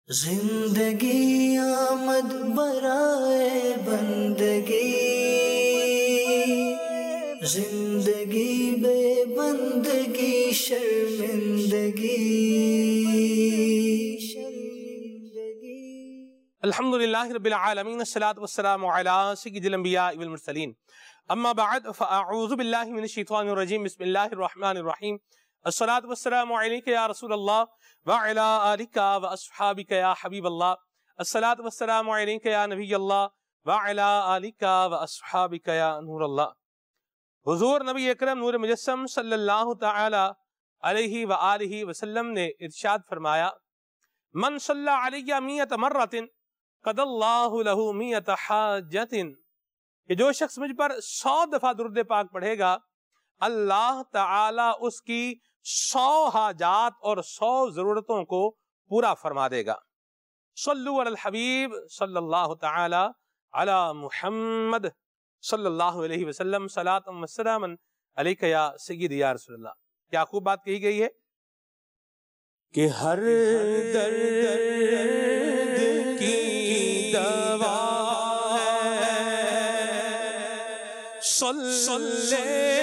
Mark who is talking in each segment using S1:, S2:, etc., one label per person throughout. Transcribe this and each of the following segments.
S1: زندگی آمد برائے بندگی، زندگی بے بندگی شرمندگی۔
S2: الحمدللہ رب العالمین، الصلاۃ والسلام علی سید الانبیاء والمرسلین، اما بعد فاعوذ باللہ من الشیطان الرجیم، بسم اللہ الرحمن الرحیم۔ الصلاۃ والسلام علیک یا رسول اللہ وعلی آلک واصحابک یا حبیب اللہ، الصلاۃ والسلام علیک یا نبی اللہ وعلی آلک واصحابک یا نور اللہ۔ حضور نبی اکرم نور مجسم صلی اللہ تعالی علیہ وآلہ وسلم نے ارشاد فرمایا، من صلی علی 100 مرۃ قضى اللہ لہ 100 حاجۃ، کہ جو شخص مجھ پر 100 دفعہ درود پاک پڑھے گا، اللہ تعالی اس کی 100 حاجات اور 100 ضرورتوں کو پورا فرما دے گا۔ صلو علی الحبیب صلی اللہ تعالی علی محمد صلی اللہ علیہ وسلم، صلاۃ و سلام علیک یا سیدی یا رسول اللہ۔ کیا خوب بات کہی گئی ہے کہ ہر درد کی دوا ہے صلی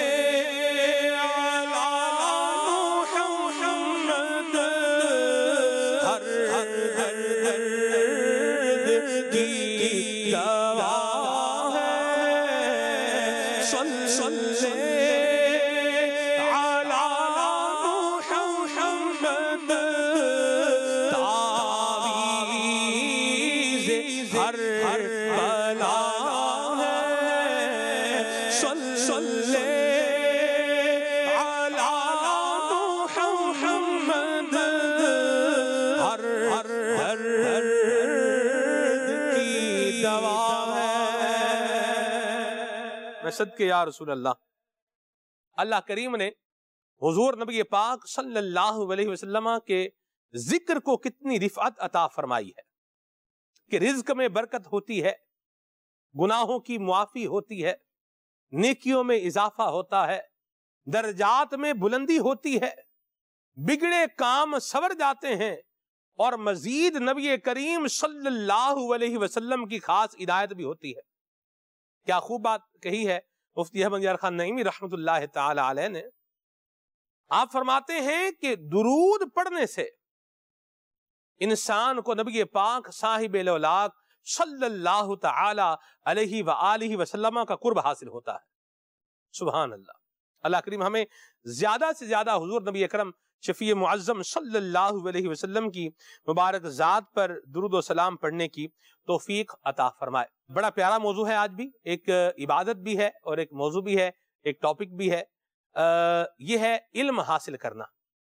S2: صدقے یا رسول اللہ۔ اللہ کریم نے حضور نبی پاک صلی اللہ علیہ وسلم کے ذکر کو کتنی رفعت عطا فرمائی ہے کہ رزق میں برکت ہوتی ہے، گناہوں کی معافی ہوتی ہے، نیکیوں میں اضافہ ہوتا ہے، درجات میں بلندی ہوتی ہے، بگڑے کام سنور جاتے ہیں، اور مزید نبی کریم صلی اللہ علیہ وسلم کی خاص ہدایت بھی ہوتی ہے۔ کیا خوب بات کہی ہے مفتی احمد یار خان نعیمی رحمت اللہ تعالی علیہ نے۔ آپ فرماتے ہیں کہ درود پڑھنے سے انسان کو نبی پاک صاحب الاولاق صلی اللہ تعالی علیہ وآلہ وسلم کا قرب حاصل ہوتا ہے۔ سبحان اللہ۔ اللہ کریم ہمیں زیادہ سے زیادہ حضور نبی اکرم شفیع معظم صلی اللہ علیہ وسلم کی مبارک ذات پر درود و سلام پڑھنے کی توفیق عطا فرمائے۔ بڑا پیارا موضوع ہے، آج بھی ایک عبادت بھی ہے اور ایک موضوع بھی ہے، ایک ٹاپک بھی ہے، یہ ہے علم حاصل کرنا۔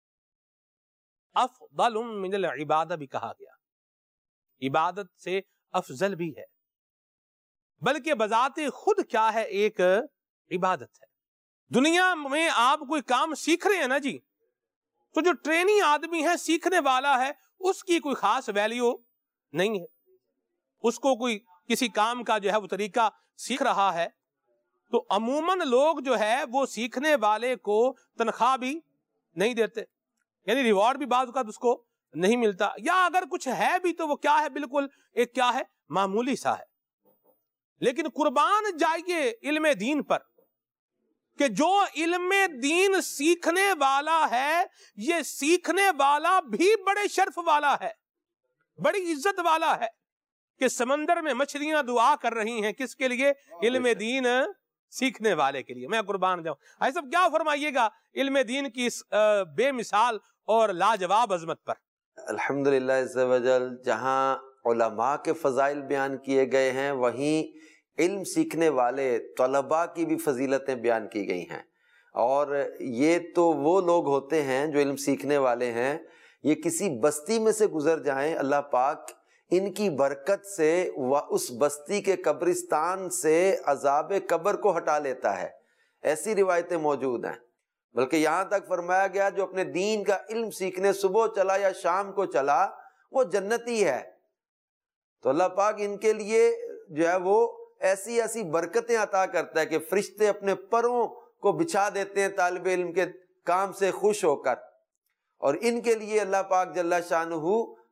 S2: افضل من العبادہ بھی کہا گیا، عبادت سے افضل بھی ہے، بلکہ بذات خود کیا ہے، ایک عبادت ہے۔ دنیا میں آپ کوئی کام سیکھ رہے ہیں نا جی، تو جو ٹرینی آدمی ہے، سیکھنے والا ہے، اس کی کوئی خاص ویلیو نہیں ہے۔ اس کو کوئی کسی کام کا جو ہے وہ طریقہ سیکھ رہا ہے، تو عموماً لوگ جو ہے وہ سیکھنے والے کو تنخواہ بھی نہیں دیتے، یعنی ریوارڈ بھی بعض اوقات اس کو نہیں ملتا، یا اگر کچھ ہے بھی تو وہ کیا ہے، بالکل ایک کیا ہے، معمولی سا ہے۔ لیکن قربان جائیے علم دین پر کہ جو علم دین سیکھنے والا ہے، یہ سیکھنے والا بھی بڑے شرف والا ہے، بڑی عزت والا ہے، کہ سمندر میں مچھلیاں دعا کر رہی ہیں کس کے لیے؟ علم دین سیکھنے والے کے لیے۔ میں قربان جاؤں۔ بھائی صاحب کیا فرمائیے گا علم دین کی اس بے مثال اور لاجواب عظمت پر؟
S3: الحمدللہ عز و جل، جہاں علماء کے فضائل بیان کیے گئے ہیں، وہیں علم سیکھنے والے طلباء کی بھی فضیلتیں بیان کی گئی ہیں۔ اور یہ تو وہ لوگ ہوتے ہیں جو علم سیکھنے والے ہیں، یہ کسی بستی میں سے گزر جائیں، اللہ پاک ان کی برکت سے اس بستی کے قبرستان سے عذاب قبر کو ہٹا لیتا ہے۔ ایسی روایتیں موجود ہیں، بلکہ یہاں تک فرمایا گیا جو اپنے دین کا علم سیکھنے صبح چلا یا شام کو چلا، وہ جنتی ہے۔ تو اللہ پاک ان کے لیے جو ہے وہ ایسی ایسی برکتیں عطا کرتا ہے کہ فرشتے اپنے پروں کو بچھا دیتے ہیں طالب علم کے کام سے خوش ہو کر، اور ان کے لیے اللہ پاک جل شانہ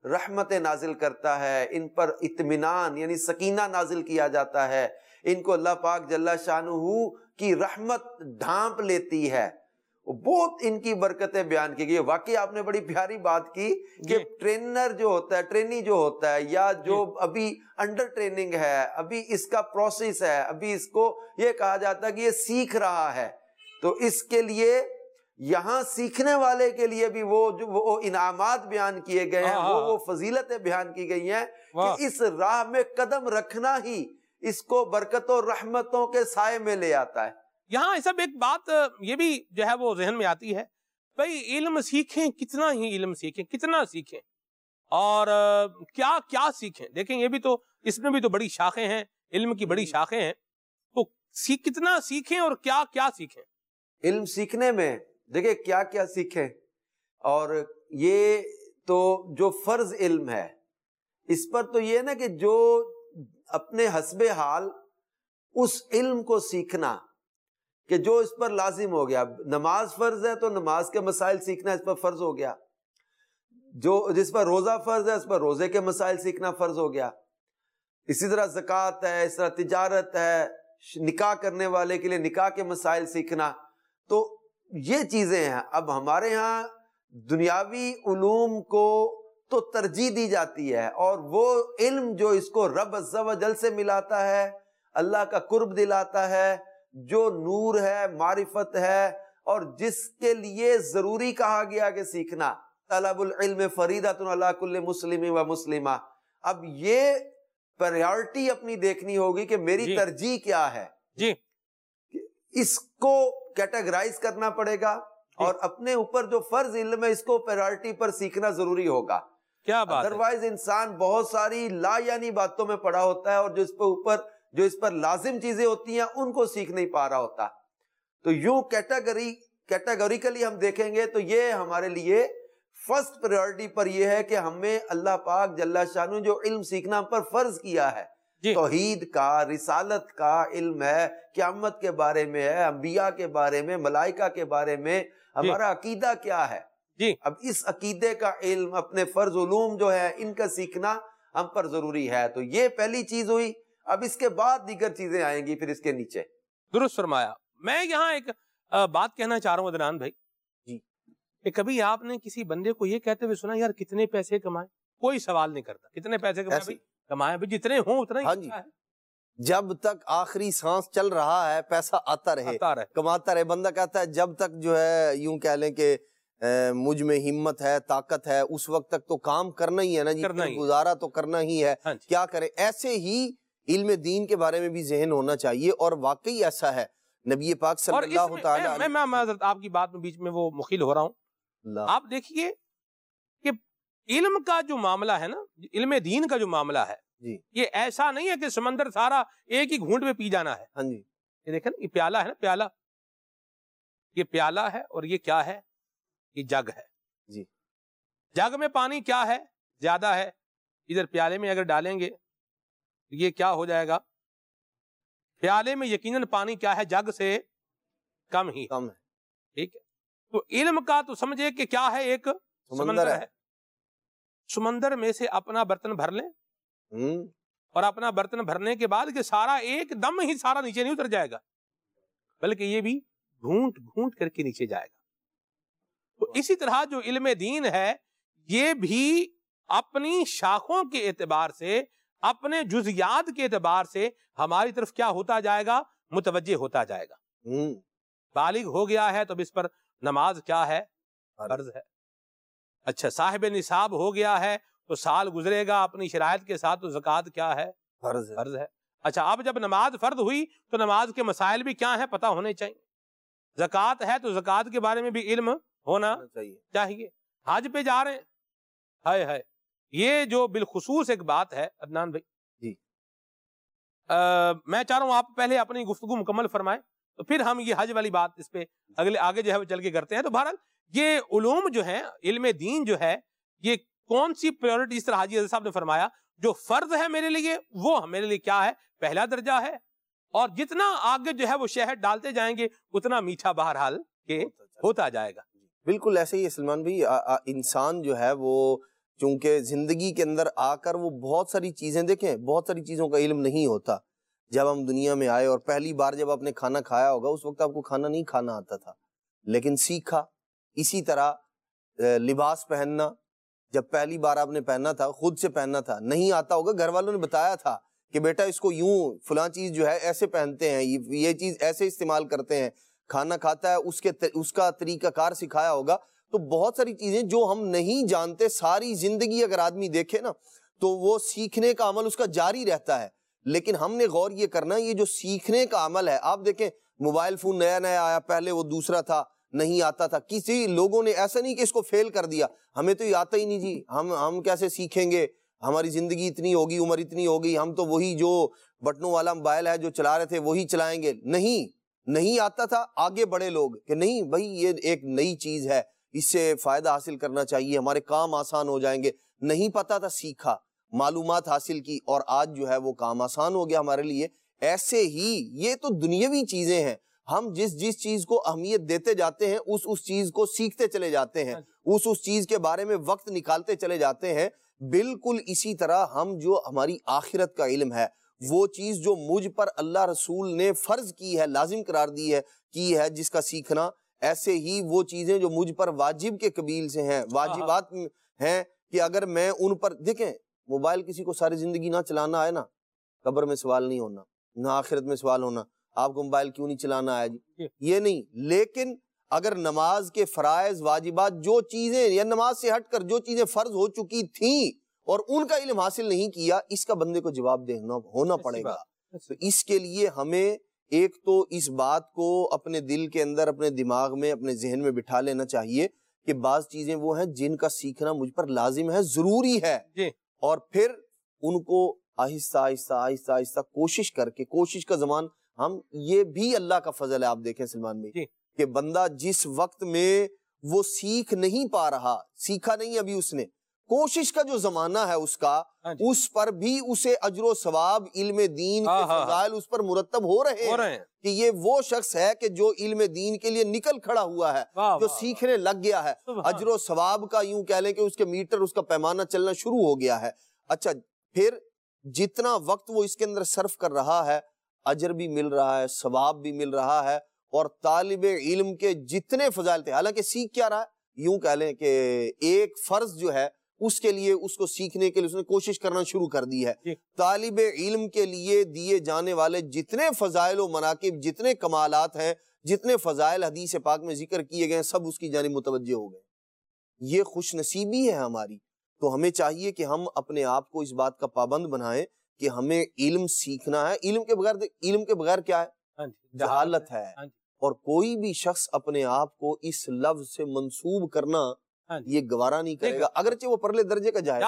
S3: رحمت نازل کرتا ہے، ان پر اطمینان یعنی سکینہ نازل کیا جاتا ہے، ان کو اللہ پاک جل شانہ کی رحمت ڈھانپ لیتی ہے. بہت ان کی برکتیں بیان کی گئی. واقعی آپ نے بڑی پیاری بات کی کہ ٹرینر جو ہوتا ہے، ٹرینی جو ہوتا ہے، یا جو ابھی انڈر ٹریننگ ہے، ابھی اس کا پروسیس ہے، ابھی اس کو یہ کہا جاتا ہے کہ یہ سیکھ رہا ہے، تو اس کے لیے یہاں سیکھنے والے کے لیے بھی وہ انعامات بیان کیے گئے ہیں، وہ فضیلتیں بیان کی گئی ہیں کہ اس راہ میں قدم رکھنا ہی اس کو برکتوں رحمتوں کے سائے میں لے آتا ہے.
S2: یہاں سب ایک بات یہ بھی جو ہے وہ ذہن میں آتی ہے، بھئی علم سیکھیں، کتنا ہی علم سیکھیں، کتنا سیکھیں اور کیا کیا سیکھیں. دیکھیں یہ بھی تو، اس میں بھی تو بڑی شاخیں ہیں، علم کی بڑی شاخیں ہیں، تو کتنا سیکھیں اور کیا کیا سیکھیں.
S3: علم سیکھنے میں دیکھیں کیا کیا سیکھیں، اور یہ تو جو فرض علم ہے اس پر تو یہ نا کہ جو اپنے حسب حال اس علم کو سیکھنا کہ جو اس پر لازم ہو گیا. نماز فرض ہے تو نماز کے مسائل سیکھنا اس پر فرض ہو گیا، جو جس پر روزہ فرض ہے اس پر روزے کے مسائل سیکھنا فرض ہو گیا. اسی طرح زکوٰۃ ہے، اس طرح تجارت ہے، نکاح کرنے والے کے لیے نکاح کے مسائل سیکھنا. تو یہ چیزیں ہیں. اب ہمارے ہاں دنیاوی علوم کو تو ترجیح دی جاتی ہے، اور وہ علم جو اس کو رب عز و جل سے ملاتا ہے، اللہ کا قرب دلاتا ہے، جو نور ہے، معرفت ہے، اور جس کے لیے ضروری کہا گیا کہ سیکھنا، طلب العلم فریضۃ علی کل مسلم و مسلمہ. اب یہ پریارٹی اپنی دیکھنی ہوگی کہ میری ترجیح کیا ہے، اس کو کیٹیگرائز کرنا پڑے گا، اور اپنے اوپر جو فرض علم ہے اس کو پریارٹی پر سیکھنا ضروری ہوگا.
S2: کیا بات ہے.
S3: ادروائز انسان بہت ساری لا یعنی باتوں میں پڑا ہوتا ہے، اور جو اس پر لازم چیزیں ہوتی ہیں ان کو سیکھ نہیں پا رہا ہوتا. تو یوں کیٹیگوریکلی ہم دیکھیں گے تو یہ ہمارے لیے فرسٹ پریورٹی پر یہ ہے کہ ہمیں اللہ پاک جل شانہ جو علم سیکھنا ہم پر فرض کیا ہے، توحید کا، رسالت کا علم ہے، قیامت کے بارے میں ہے، انبیاء کے بارے میں، ملائکہ کے بارے میں، ہمارا عقیدہ کیا ہے. اب اس عقیدے کا علم، اپنے فرض علوم جو ہے ان کا سیکھنا ہم پر ضروری ہے. تو یہ پہلی چیز ہوئی. اب اس کے بعد دیگر چیزیں آئیں گی پھر اس کے نیچے.
S2: درست فرمایا. میں یہاں ایک بات کہنا چاہ رہا ہوں عدنان بھائی، کہ کبھی آپ نے کسی بندے کو یہ کہتے ہوئے سنا یار کتنے پیسے کمائے؟ کوئی سوال نہیں کرتا کتنے پیسے کمائے بھائی، جتنے ہوں اتنا ہی ہے.
S4: جب تک آخری سانس چل رہا ہے پیسہ آتا رہے، کماتا رہے. بندہ کہتا ہے جب تک جو ہے یوں کہہ لیں کہ مجھ میں ہمت ہے، طاقت ہے، اس وقت تک تو کام کرنا ہی ہے نا جی، گزارا تو کرنا ہی ہے. کیا کریں؟ ایسے ہی علم دین کے بارے میں بھی ذہن ہونا چاہیے، اور واقعی ایسا ہے. نبی پاک صلی اللہ تعالی علیہ وسلم،
S2: میں آپ کی بات میں بیچ میں وہ مخیل ہو رہا ہوں. آپ دیکھیے کہ علم کا جو معاملہ ہے نا، علم دین کا جو معاملہ ہے، یہ ایسا نہیں ہے کہ سمندر سارا ایک ہی گھونٹ میں پی جانا ہے. یہ دیکھیں یہ پیالہ ہے نا، پیالہ، یہ پیالہ ہے، اور یہ کیا ہے؟ یہ جگ ہے. جگ میں پانی کیا ہے؟ زیادہ ہے. ادھر پیالے میں اگر ڈالیں گے یہ کیا ہو جائے گا؟ پیالے میں یقیناً پانی کیا ہے؟ جگ سے کم ہی ہے. ٹھیک ہے. تو علم کا تو سمجھے کہ کیا ہے؟ ایک سمندر ہے. سمندر میں سے اپنا برتن بھر لیں، اور اپنا برتن بھرنے کے بعد کہ سارا ایک دم ہی سارا نیچے نہیں اتر جائے گا، بلکہ یہ بھی گھونٹ گھونٹ کر کے نیچے جائے گا. تو اسی طرح جو علم دین ہے یہ بھی اپنی شاخوں کے اعتبار سے، اپنے جزیات کے اعتبار سے ہماری طرف کیا ہوتا جائے گا؟ متوجہ ہوتا جائے گا. بالغ ہو گیا ہے تو اب اس پر نماز کیا ہے؟ فرض ہے. اچھا صاحب نصاب ہو گیا ہے تو سال گزرے گا اپنی شرائط کے ساتھ، تو زکوٰۃ کیا ہے؟ فرض ہے. اچھا اب جب نماز فرض ہوئی تو نماز کے مسائل بھی کیا ہیں؟ پتہ ہونے چاہیے. زکوٰۃ ہے تو زکوٰۃ کے بارے میں بھی علم ہونا چاہیے. حج پہ جا رہے ہیں، ہے یہ جو بالخصوص ایک بات ہے عدنان بھائی، میں چاہ رہا ہوں آپ پہلے اپنی گفتگو مکمل فرمائیں، تو پھر ہم یہ حج والی بات اس پہ آگے جو ہے وہ چل کے کرتے ہیں. تو بہرحال یہ علوم جو ہیں، علم دین جو ہے، یہ کون سی پریورٹی، اس طرح حاجی عزیز صاحب نے فرمایا جو فرض ہے میرے لیے، وہ میرے لیے کیا ہے؟ پہلا درجہ ہے. اور جتنا آگے جو ہے وہ شہد ڈالتے جائیں گے اتنا میٹھا بہرحال کہ ہوتا جائے گا.
S4: بالکل ایسے ہی سلمان بھائی، انسان جو ہے وہ چونکہ زندگی کے اندر آ کر وہ بہت ساری چیزیں دیکھیں، بہت ساری چیزوں کا علم نہیں ہوتا. جب ہم دنیا میں آئے اور پہلی بار جب آپ نے کھانا کھایا ہوگا اس وقت آپ کو کھانا نہیں کھانا آتا تھا، لیکن سیکھا. اسی طرح لباس پہننا، جب پہلی بار آپ نے پہننا تھا خود سے پہننا تھا، نہیں آتا ہوگا، گھر والوں نے بتایا تھا کہ بیٹا اس کو یوں فلاں چیز جو ہے ایسے پہنتے ہیں، یہ چیز ایسے استعمال کرتے ہیں. کھانا کھاتا ہے اس کا طریقہ کار سکھایا ہوگا. تو بہت ساری چیزیں جو ہم نہیں جانتے، ساری زندگی اگر آدمی دیکھے نا تو وہ سیکھنے کا عمل اس کا جاری رہتا ہے. لیکن ہم نے غور یہ کرنا، یہ جو سیکھنے کا عمل ہے، آپ دیکھیں موبائل فون نیا نیا آیا، پہلے وہ دوسرا تھا، نہیں آتا تھا. کسی لوگوں نے ایسا نہیں کہ اس کو فیل کر دیا، ہمیں تو یہ آتا ہی نہیں جی، ہم کیسے سیکھیں گے، ہماری زندگی اتنی ہوگی، عمر اتنی ہوگی، ہم تو وہی جو بٹنوں والا موبائل ہے جو چلا رہے تھے وہی چلائیں گے. نہیں آتا تھا. آگے بڑے لوگ کہ نہیں بھائی یہ ایک نئی چیز ہے، اس سے فائدہ حاصل کرنا چاہیے، ہمارے کام آسان ہو جائیں گے. نہیں پتا تھا، سیکھا، معلومات حاصل کی، اور آج جو ہے وہ کام آسان ہو گیا ہمارے لیے. ایسے ہی یہ تو دنیاوی چیزیں ہیں، ہم جس چیز کو اہمیت دیتے جاتے ہیں اس چیز کو سیکھتے چلے جاتے ہیں، اس چیز کے بارے میں وقت نکالتے چلے جاتے ہیں. بالکل اسی طرح ہم جو ہماری آخرت کا علم ہے، وہ چیز جو مجھ پر اللہ رسول نے فرض کی ہے، لازم قرار کی ہے جس کا سیکھنا، ایسے ہی وہ چیزیں جو مجھ پر واجب کے قبیل سے ہیں، واجبات ہیں، کہ اگر میں ان پر دیکھیں، موبائل کسی کو ساری زندگی نہ چلانا آئے نا، قبر میں سوال نہیں ہونا، نہ آخرت میں سوال ہونا آپ کو موبائل کیوں نہیں چلانا آیا جی، یہ نہیں. لیکن اگر نماز کے فرائض واجبات جو چیزیں یا نماز سے ہٹ کر جو چیزیں فرض ہو چکی تھیں اور ان کا علم حاصل نہیں کیا، اس کا بندے کو جواب دینا ہونا پڑے گا. تو اس کے لیے ہمیں ایک تو اس بات کو اپنے دل کے اندر، اپنے دماغ میں، اپنے ذہن میں بٹھا لینا چاہیے کہ بعض چیزیں وہ ہیں جن کا سیکھنا مجھ پر لازم ہے، ضروری ہے، اور پھر ان کو آہستہ آہستہ آہستہ کوشش کر کے، کوشش کا زمان ہم، یہ بھی اللہ کا فضل ہے. آپ دیکھیں سلمان بھائی کہ بندہ جس وقت میں وہ سیکھ نہیں پا رہا، سیکھا نہیں ابھی اس نے، کوشش کا جو زمانہ ہے اس کا، اس پر بھی اسے اجر و ثواب، علم دین کے فضائل اس پر مرتب ہو رہے ہیں کہ یہ وہ شخص ہے کہ جو علم دین کے لیے نکل کھڑا ہوا ہے، جو سیکھنے لگ گیا ہے. اجر و ثواب کا یوں کہہ لیں کہ اس کے میٹر، اس کا پیمانہ چلنا شروع ہو گیا ہے. اچھا، پھر جتنا وقت وہ اس کے اندر صرف کر رہا ہے، اجر بھی مل رہا ہے، ثواب بھی مل رہا ہے، اور طالب علم کے جتنے فضائل تھے، حالانکہ سیکھ کیا رہا ہے، یوں کہہ لیں کہ ایک فرض جو ہے اس کے لیے، اس کو سیکھنے کے لیے اس نے کوشش کرنا شروع کر دی ہے. طالب علم کے لیے دیے جانے والے جتنے فضائل و مناقب، جتنے کمالات ہیں، جتنے فضائل حدیث پاک میں ذکر کیے گئے ہیں، سب اس کی جانب متوجہ ہو گئے. یہ خوش نصیبی ہے ہماری. تو ہمیں چاہیے کہ ہم اپنے آپ کو اس بات کا پابند بنائیں کہ ہمیں علم سیکھنا ہے. علم کے بغیر کیا ہے؟ جہالت ہے. اور کوئی بھی شخص اپنے آپ کو اس لفظ سے منسوب کرنا یہ گوارا نہیں کرے گا، اگرچہ وہ پرلے درجے کا جاہل.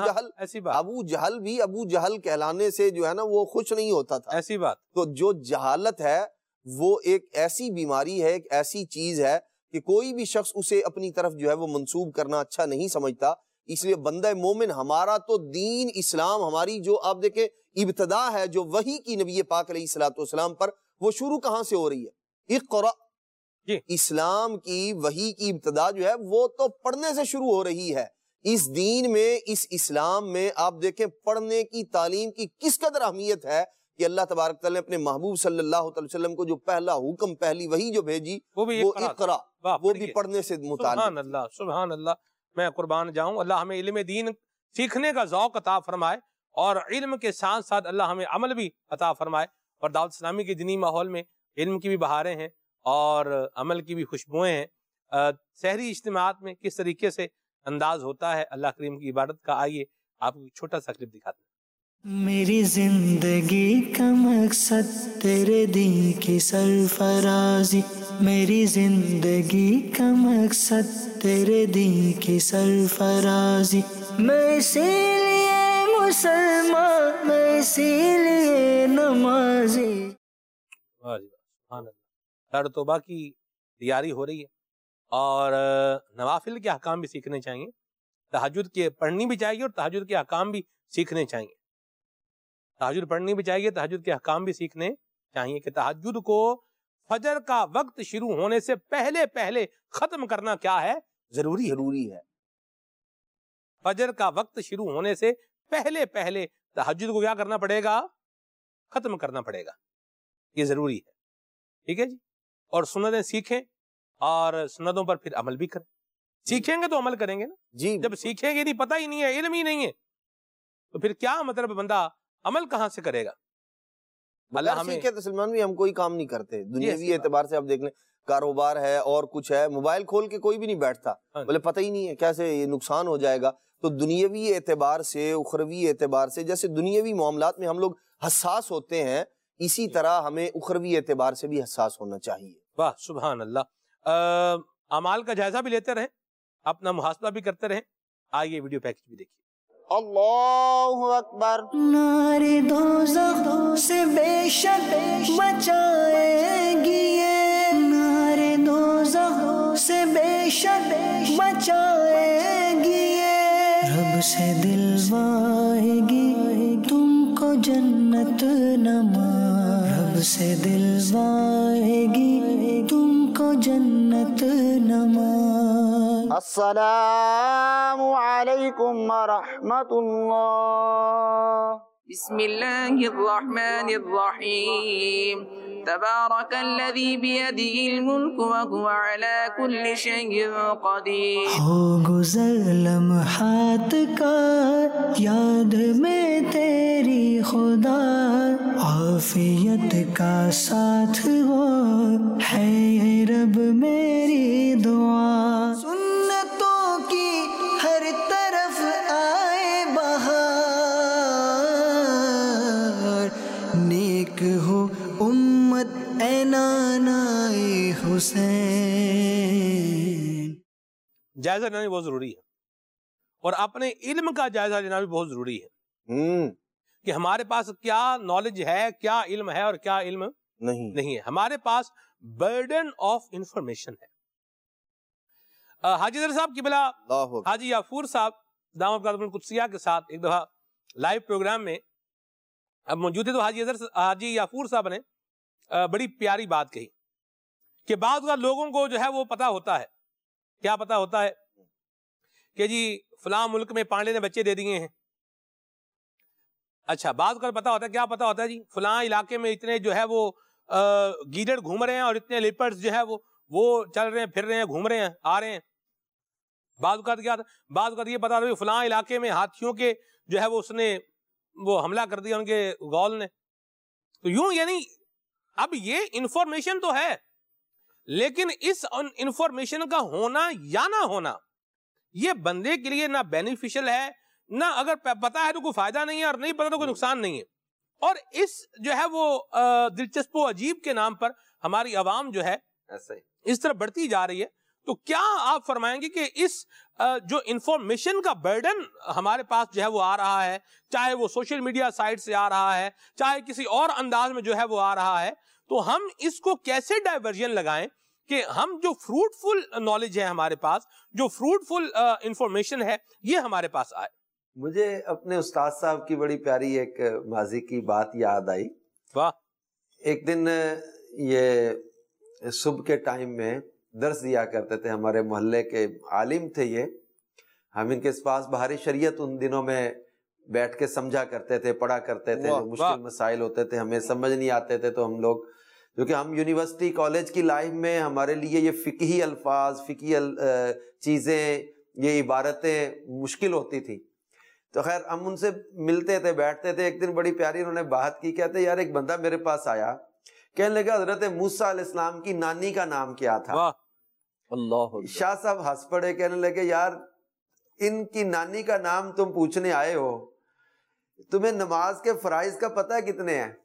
S4: ابو جہل بھی ابو جہل کہلانے سے جو ہے نا وہ خوش نہیں ہوتا تھا. ایسی بات. تو جو جہالت ہے وہ ایک ایسی بیماری ہے، ایک ایسی چیز ہے کہ کوئی بھی شخص اسے اپنی طرف جو ہے وہ منسوب کرنا اچھا نہیں سمجھتا. اس لیے بندہ مومن، ہمارا تو دین اسلام، ہماری جو آپ دیکھیں ابتدا ہے جو وحی کی نبی پاک علیہ الصلوۃ والسلام پر، وہ شروع کہاں سے ہو رہی ہے؟ اقرا. اسلام کی وحی کی ابتدا جو ہے وہ تو پڑھنے سے شروع ہو رہی ہے. اس دین میں، اس اسلام میں آپ دیکھیں پڑھنے کی، تعلیم کی کس قدر اہمیت ہے کہ اللہ تبارک تعالیٰ نے اپنے محبوب صلی اللہ علیہ وسلم کو جو پہلا حکم، پہلی وحی جو بھیجی وہ اقرا، وہ بھی پڑھنے سے متعلق.
S2: سبحان اللہ، سبحان اللہ. میں قربان جاؤں، اللہ ہمیں علم دین سیکھنے کا ذوق عطا فرمائے، اور علم کے ساتھ ساتھ اللہ ہمیں عمل بھی عطا فرمائے. اور دعوت اسلامی کے دینی ماحول میں علم کی بھی بہاریں ہیں اور عمل کی بھی خوشبوئیں ہیں. سحری اجتماعات میں کس طریقے سے انداز ہوتا ہے اللہ کریم کی عبادت کا، آئیے آپ کو چھوٹا سا کلپ دکھاتے ہیں.
S1: میری زندگی کا مقصد تیرے دین کی سرفرازی، میری زندگی کا مقصد تیرے دین کی سرفرازی. میں اسی لیے مسلمان، میں اسی لیے نمازی.
S2: سحر توبہ کی تیاری ہو رہی ہے، اور نوافل کے احکام بھی سیکھنے چاہیے، تہجد کے پڑھنی بھی چاہیے اور تہجد کے احکام بھی سیکھنے چاہیے. تہجد پڑھنی بھی چاہیے، تہجد کے احکام بھی سیکھنے چاہیے کہ تہجد کو فجر کا وقت شروع ہونے سے پہلے ختم کرنا کیا ہے؟ ضروری ہے. فجر کا وقت شروع ہونے سے پہلے پہلے تہجد کو کیا کرنا پڑے گا؟ ختم کرنا پڑے گا. یہ ضروری ہے. ٹھیک ہے جی. اور سنتیں سیکھیں اور سنتوں پر پھر عمل بھی کریں. سیکھیں گے تو عمل کریں گے نا جی. جب سیکھیں گے نہیں، پتہ ہی نہیں ہے، علم ہی نہیں ہے، تو پھر کیا مطلب بندہ عمل کہاں سے کرے گا؟
S4: اللہ ہمیں سیکھے تو سلمان بھی ہم کوئی کام نہیں کرتے دنیاوی اعتبار سے. آپ دیکھ لیں کاروبار ہے اور کچھ ہے، موبائل کھول کے کوئی بھی نہیں بیٹھتا، بولے پتہ ہی نہیں ہے کیسے یہ نقصان ہو جائے گا. تو دنیاوی اعتبار سے، اخروی اعتبار سے، جیسے دنیاوی معاملات میں ہم لوگ حساس ہوتے ہیں، اسی طرح ہمیں اخروی اعتبار سے بھی حساس ہونا چاہیے.
S2: واہ سبحان اللہ. اعمال کا جائزہ بھی لیتے رہیں، اپنا محاسبہ بھی کرتے رہیں. آئیے ویڈیو پیکج بھی دیکھیے.
S5: اللہ اکبر.
S1: نار دوزخ سے بے شک بچائے گی یہ، نار دوزخ سے بے شک بچائے گی یہ، رب سے دلوائے گی تم کو جنت نما، رب سے دلوائے گی تم کو جنت نما.
S5: السلام علیکم ورحمۃ اللہ. بسم اللہ الرحمن الرحیم. تبارک الذی بیدہ الملک وہو علی کل شیء قدیر.
S1: ہو گزر لمحات کا یاد میں تیری خدا، عافیت کا ساتھ وہ ہے رب میری دعا. سنتوں کی ہر طرف آئے بہار، نیک ہو امت اے نانا حسین.
S2: جائزہ لینا بھی بہت ضروری ہے، اور اپنے علم کا جائزہ لینا بھی بہت ضروری ہے کہ ہمارے پاس کیا نالج ہے، کیا علم ہے اور کیا علم نہیں ہے. ہمارے پاس برڈن آف انفارمیشن ہے. حاجی صاحب کی بلا حاجی یافور صاحب دامت برکاتہ القدسیہ کے ساتھ ایک دفعہ لائیو پروگرام میں اب موجود تھے، تو حاجی یافور صاحب نے بڑی پیاری بات کہی کہ بعض لوگوں کو جو ہے وہ پتا ہوتا ہے. کیا پتا ہوتا ہے؟ کہ جی فلاں ملک میں پانڈے نے بچے دے دیے ہیں. اچھا، بعض کا پتا ہوتا ہے. کیا پتا ہوتا ہے جی؟ فلاں علاقے میں اتنے جو ہے وہ گیدڑ گھوم رہے ہیں اور اتنے لیپرز جو ہے وہ چل رہے ہیں، پھر رہے ہیں، گھوم رہے ہیں، آ رہے ہیں. بعض اوقات کیا، بعض اوقات یہ پتا فلاں علاقے میں ہاتھیوں کے جو ہے وہ اس نے وہ حملہ کر دیا ان کے غول نے. تو یوں یعنی اب یہ انفارمیشن تو ہے، لیکن اس انفارمیشن کا ہونا یا نہ ہونا یہ بندے کے لیے نہ بینیفیشل ہے، نہ اگر پتا ہے تو کوئی فائدہ نہیں ہے، اور نہیں پتا تو کوئی نقصان نہیں ہے. اور اس جو ہے وہ دلچسپ و عجیب کے نام پر ہماری عوام جو ہے اس طرح بڑھتی جا رہی ہے. تو کیا آپ فرمائیں گے کہ اس جو انفارمیشن کا برڈن ہمارے پاس جو ہے وہ آ رہا ہے، چاہے وہ سوشل میڈیا سائٹ سے آ رہا ہے، چاہے کسی اور انداز میں جو ہے وہ آ رہا ہے، تو ہم اس کو کیسے ڈائیورژن لگائیں کہ ہم جو فروٹفل نالج ہے ہمارے پاس، جو فروٹفل انفارمیشن ہے، یہ ہمارے پاس آئے؟
S3: مجھے اپنے استاد صاحب کی بڑی پیاری ایک ماضی کی بات یاد آئی.
S2: واہ.
S3: ایک دن یہ صبح کے ٹائم میں درس دیا کرتے تھے، ہمارے محلے کے عالم تھے یہ. ہم ان کے پاس بہاری شریعت ان دنوں میں بیٹھ کے سمجھا کرتے تھے، پڑھا کرتے تھے. جو مشکل مسائل ہوتے تھے ہمیں سمجھ نہیں آتے تھے، تو ہم لوگ کیونکہ ہم یونیورسٹی کالج کی لائف میں ہمارے لیے یہ فقہی الفاظ، فقہی چیزیں، یہ عبارتیں مشکل ہوتی تھی. تو خیر ہم ان سے ملتے تھے، بیٹھتے تھے. ایک دن بڑی پیاری انہوں نے بات کی، کہتے یار ایک بندہ میرے پاس آیا، کہنے لگا حضرت موسیٰ علیہ السلام کی نانی کا نام کیا تھا؟
S4: اللہ.
S3: شاہ صاحب ہنس پڑے، کہنے لگے یار ان کی نانی کا نام تم پوچھنے آئے ہو، تمہیں نماز کے فرائض کا پتہ کتنے ہیں؟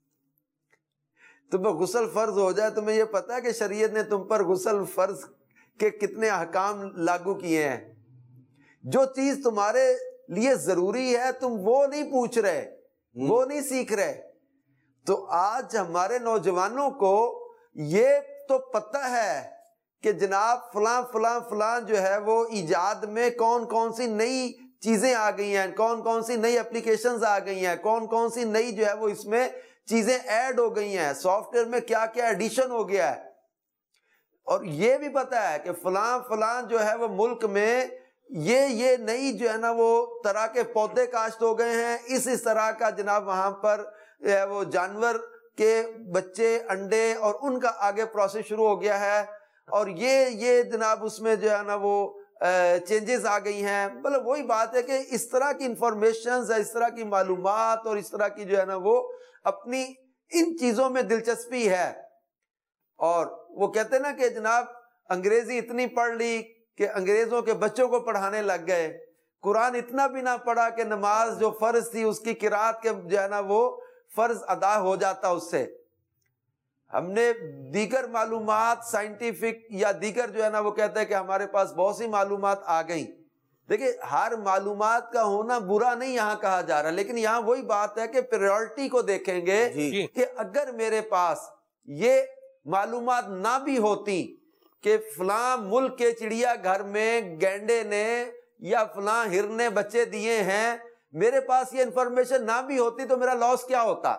S3: تمہیں غسل فرض ہو جائے، تمہیں یہ پتہ ہے کہ شریعت نے تم پر غسل فرض کے کتنے احکام لاگو کیے ہیں؟ جو چیز تمہارے لیے ضروری ہے تم وہ نہیں پوچھ رہے، وہ نہیں سیکھ رہے. تو آج ہمارے نوجوانوں کو یہ تو پتہ ہے کہ جناب فلاں فلاں فلاں جو ہے وہ ایجاد میں کون کون سی نئی چیزیں آ گئی ہیں، کون کون سی نئی اپلیکیشنز آ گئی ہیں، کون کون سی نئی جو ہے وہ اس میں چیزیں ایڈ ہو گئی ہیں، سافٹ ویئر میں کیا کیا ایڈیشن ہو گیا ہے. اور یہ بھی پتہ ہے کہ فلاں فلاں جو ہے وہ ملک میں یہ نئی جو ہے نا وہ طرح کے پودے کاشت ہو گئے ہیں، اس طرح کا جناب وہاں پر وہ جانور کے بچے انڈے اور ان کا آگے پروسیس شروع ہو گیا ہے، اور یہ جناب اس میں جو ہے نا وہ چینجز آ گئی ہیں. مطلب وہی بات ہے کہ اس طرح کی انفارمیشنز، اس طرح کی معلومات اور اس طرح کی جو ہے نا وہ اپنی ان چیزوں میں دلچسپی ہے. اور وہ کہتے ہیں نا کہ جناب انگریزی اتنی پڑھ لی کہ انگریزوں کے بچوں کو پڑھانے لگ گئے، قرآن اتنا بھی نہ پڑھا کہ نماز جو فرض تھی اس کی قرات کے جو ہے نا وہ فرض ادا ہو جاتا اس سے. ہم نے دیگر معلومات سائنٹیفک یا دیگر جو ہے نا وہ کہتے ہیں کہ ہمارے پاس بہت سی معلومات آ گئیں. دیکھیں ہر معلومات کا ہونا برا نہیں یہاں کہا جا رہا، لیکن یہاں وہی بات ہے کہ پریورٹی کو دیکھیں گے کہ اگر میرے پاس یہ معلومات نہ بھی ہوتی کہ فلاں ملک کے چڑیا گھر میں گینڈے نے یا فلاں ہرن نے بچے دیے ہیں، میرے پاس یہ انفارمیشن نہ بھی ہوتی تو میرا لاس کیا ہوتا.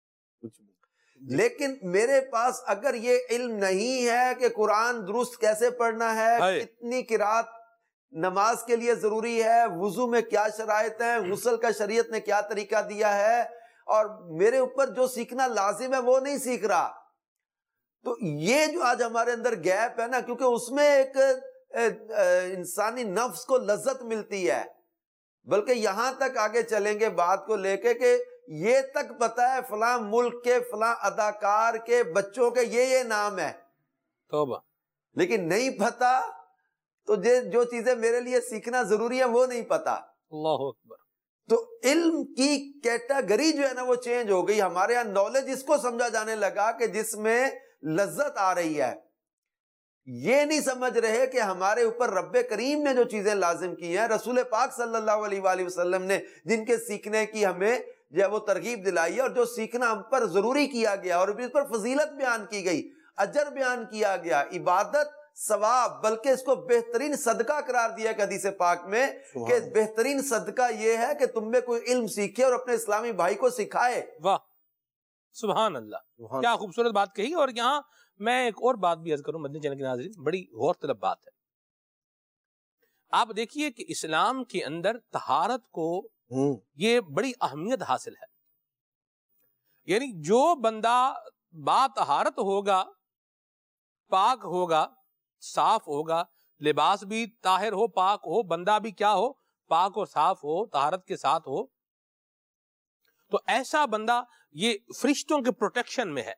S3: لیکن میرے پاس اگر یہ علم نہیں ہے کہ قرآن درست کیسے پڑھنا ہے، کتنی قرات نماز کے لیے ضروری ہے، وضو میں کیا شرائط ہیں، غسل کا شریعت نے کیا طریقہ دیا ہے، اور میرے اوپر جو سیکھنا لازم ہے وہ نہیں سیکھ رہا، تو یہ جو آج ہمارے اندر گیپ ہے نا، کیونکہ اس میں ایک انسانی نفس کو لذت ملتی ہے. بلکہ یہاں تک آگے چلیں گے بات کو لے کے کہ یہ تک پتا ہے فلاں ملک کے فلاں اداکار کے بچوں کے یہ نام ہے،
S2: توبہ،
S3: لیکن نہیں پتا تو جو چیزیں میرے لیے سیکھنا ضروری ہے وہ نہیں پتا.
S2: اللہ اکبر.
S3: تو علم کی کیٹیگری جو ہے نا وہ چینج ہو گئی. ہمارے یہاں نالج اس کو سمجھا جانے لگا کہ جس میں لذت آ رہی ہے. یہ نہیں سمجھ رہے کہ ہمارے اوپر رب کریم نے جو چیزیں لازم کی ہیں، رسول پاک صلی اللہ علیہ وآلہ وسلم نے جن کے سیکھنے کی ہمیں جو ہے وہ ترغیب دلائی ہے، اور جو سیکھنا ہم پر ضروری کیا گیا، اور اس پر فضیلت بیان کی گئی، اجر بیان کیا گیا، عبادت، ثواب، بلکہ اس کو بہترین صدقہ قرار دیا ہے حدیث پاک میں کہ بہترین صدقہ یہ ہے کہ تم میں کوئی علم سیکھے اور اپنے اسلامی بھائی کو سکھائے.
S2: واہ، سبحان اللہ، کیا خوبصورت بات کہی. اور یہاں میں ایک اور بات بھی عرض کروں مدنی چینل کے ناظرین، بڑی غور طلب بات ہے. آپ دیکھیے کہ اسلام کے اندر طہارت کو یہ بڑی اہمیت حاصل ہے. یعنی جو بندہ با طہارت ہوگا، پاک ہوگا، صاف ہوگا، لباس بھی طاہر ہو، پاک ہو، بندہ بھی کیا ہو، پاک اور صاف ہو، طہارت کے ساتھ ہو، تو ایسا بندہ یہ فرشتوں کے پروٹیکشن میں ہے.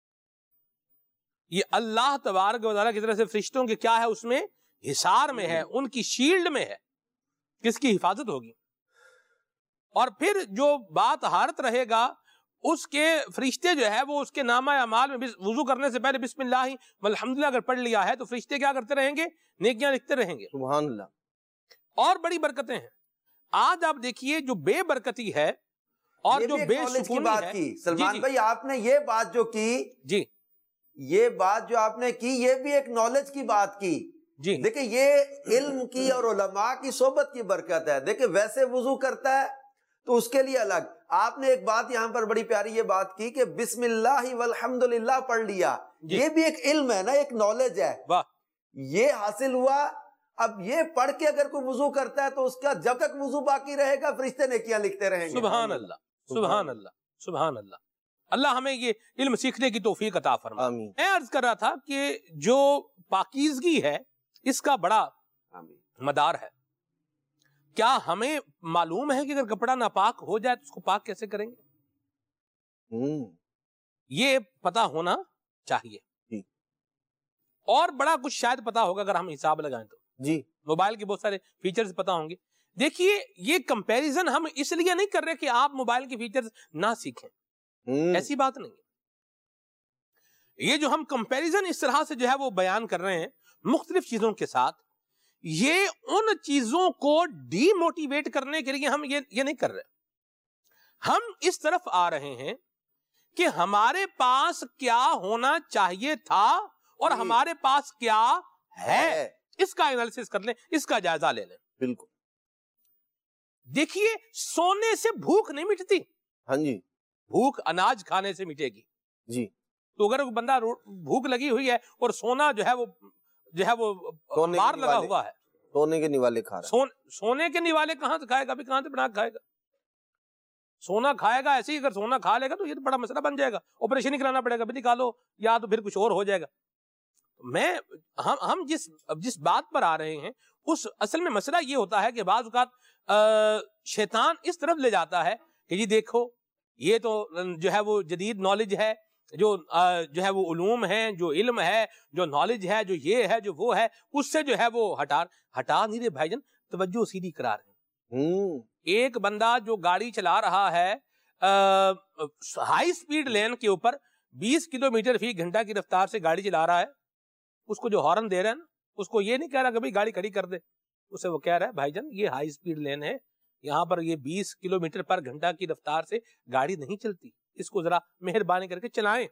S2: یہ اللہ تبارک و تعالیٰ کی طرف سے فرشتوں کے کیا ہے، اس میں حصار میں ہے، ان کی شیلڈ میں ہے. کس کی حفاظت ہوگی؟ اور پھر جو باطہارت رہے گا اس کے فرشتے جو ہے وہ اس کے نامہ اعمال میں وضو کرنے سے پہلے بسم اللہ والحمدللہ اگر پڑھ لیا ہے تو فرشتے کیا کرتے رہیں گے؟ نیکیاں لکھتے رہیں گے.
S4: سبحان اللہ.
S2: اور بڑی برکتیں ہیں. آج آپ دیکھیے جو بے برکتی ہے اور جو بے سکونی ہے.
S3: سلمان بھائی آپ نے یہ بات جو کی،
S2: جی
S3: یہ بات جو آپ نے کی یہ بھی ایک نالج کی بات کی.
S2: جی
S3: دیکھیں یہ علم کی اور علماء کی صحبت کی برکت ہے. دیکھیں ویسے وضو کرتا ہے تو اس کے لیے الگ. آپ نے ایک بات یہاں پر بڑی پیاری یہ بات کی کہ بسم اللہ والحمدللہ پڑھ لیا. یہ بھی ایک علم ہے نا، ایک نالج ہے.
S2: واہ،
S3: یہ حاصل ہوا. اب یہ پڑھ کے اگر کوئی وضو کرتا ہے تو اس کا جب تک وضو باقی رہے گا فرشتے نیکیاں لکھتے رہیں گے.
S2: سبحان اللہ، سبحان اللہ، سبحان اللہ. اللہ ہمیں یہ علم سیکھنے کی توفیق عطا فرمائے.
S3: آمین.
S2: میں عرض کر رہا تھا کہ جو پاکیزگی ہے اس کا بڑا مدار ہے. کیا ہمیں معلوم ہے کہ اگر کپڑا ناپاک ہو جائے تو اس کو پاک کیسے کریں گے؟ یہ پتا ہونا چاہیے. اور بڑا کچھ شاید پتا ہوگا اگر ہم حساب لگائیں تو.
S3: جی
S2: موبائل کے بہت سارے فیچرز پتا ہوں گے. دیکھیے یہ کمپیریزن ہم اس لیے نہیں کر رہے کہ آپ موبائل کے فیچرز نہ سیکھیں، ایسی بات نہیں ہے. یہ جو ہم کمپیریزن اس طرح سے جو ہے وہ بیان کر رہے ہیں مختلف چیزوں کے ساتھ، یہ ان چیزوں کو ڈی موٹیویٹ کرنے کے لیے ہم یہ نہیں کر رہے. ہم اس طرف آ رہے ہیں کہ ہمارے پاس کیا ہونا چاہیے تھا اور ہمارے پاس کیا ہے، اس کا انالیسس کر لیں، اس کا جائزہ لے لیں.
S3: بالکل.
S2: دیکھیے سونے سے بھوک نہیں مٹتی.
S3: ہاں جی.
S2: بھوک اناج کھانے سے مٹے گی.
S3: جی.
S2: تو اگر بندہ بھوک لگی ہوئی ہے اور سونا جو ہے وہ مار لگا ہوا ہے
S4: सोने के निवाले खा रहा है।
S2: सोने के निवाले कहाँ से खाएगा, अभी कहाँ से बना खाएगा? सोना खाएगा ऐसे ही, अगर सोना खा लेगा तो ये तो बड़ा मसला बन जाएगा, ऑपरेशन ही कराना पड़ेगा, भी निकालो, या तो फिर कुछ और हो जाएगा। हम जिस बात पर आ रहे हैं उस असल में मसला ये होता है कि बाज़ औक़ात शैतान इस तरफ ले जाता है कि जी देखो ये तो जो है वो जदीद नॉलेज है, जो है वो उलूम है, जो इल्म है, जो नॉलेज है, जो ये है, जो वो है, उससे जो है वो हटा नहीं रहे भाईजान, तवज्जो सीधी करा रहे। एक बंदा जो गाड़ी चला रहा है हाई स्पीड लेन के ऊपर 20 किलोमीटर फी घंटा की रफ्तार से गाड़ी चला रहा है, उसको जो हॉर्न दे रहे हैं ना, उसको ये नहीं कह रहा कि भाई गाड़ी खड़ी कर दे, उसे वो कह रहा है भाईजान ये हाई स्पीड लेन है, यहाँ पर ये 20 किलोमीटर पर घंटा की रफ्तार से गाड़ी नहीं चलती, इसको जरा मेहरबानी करके चलाएं।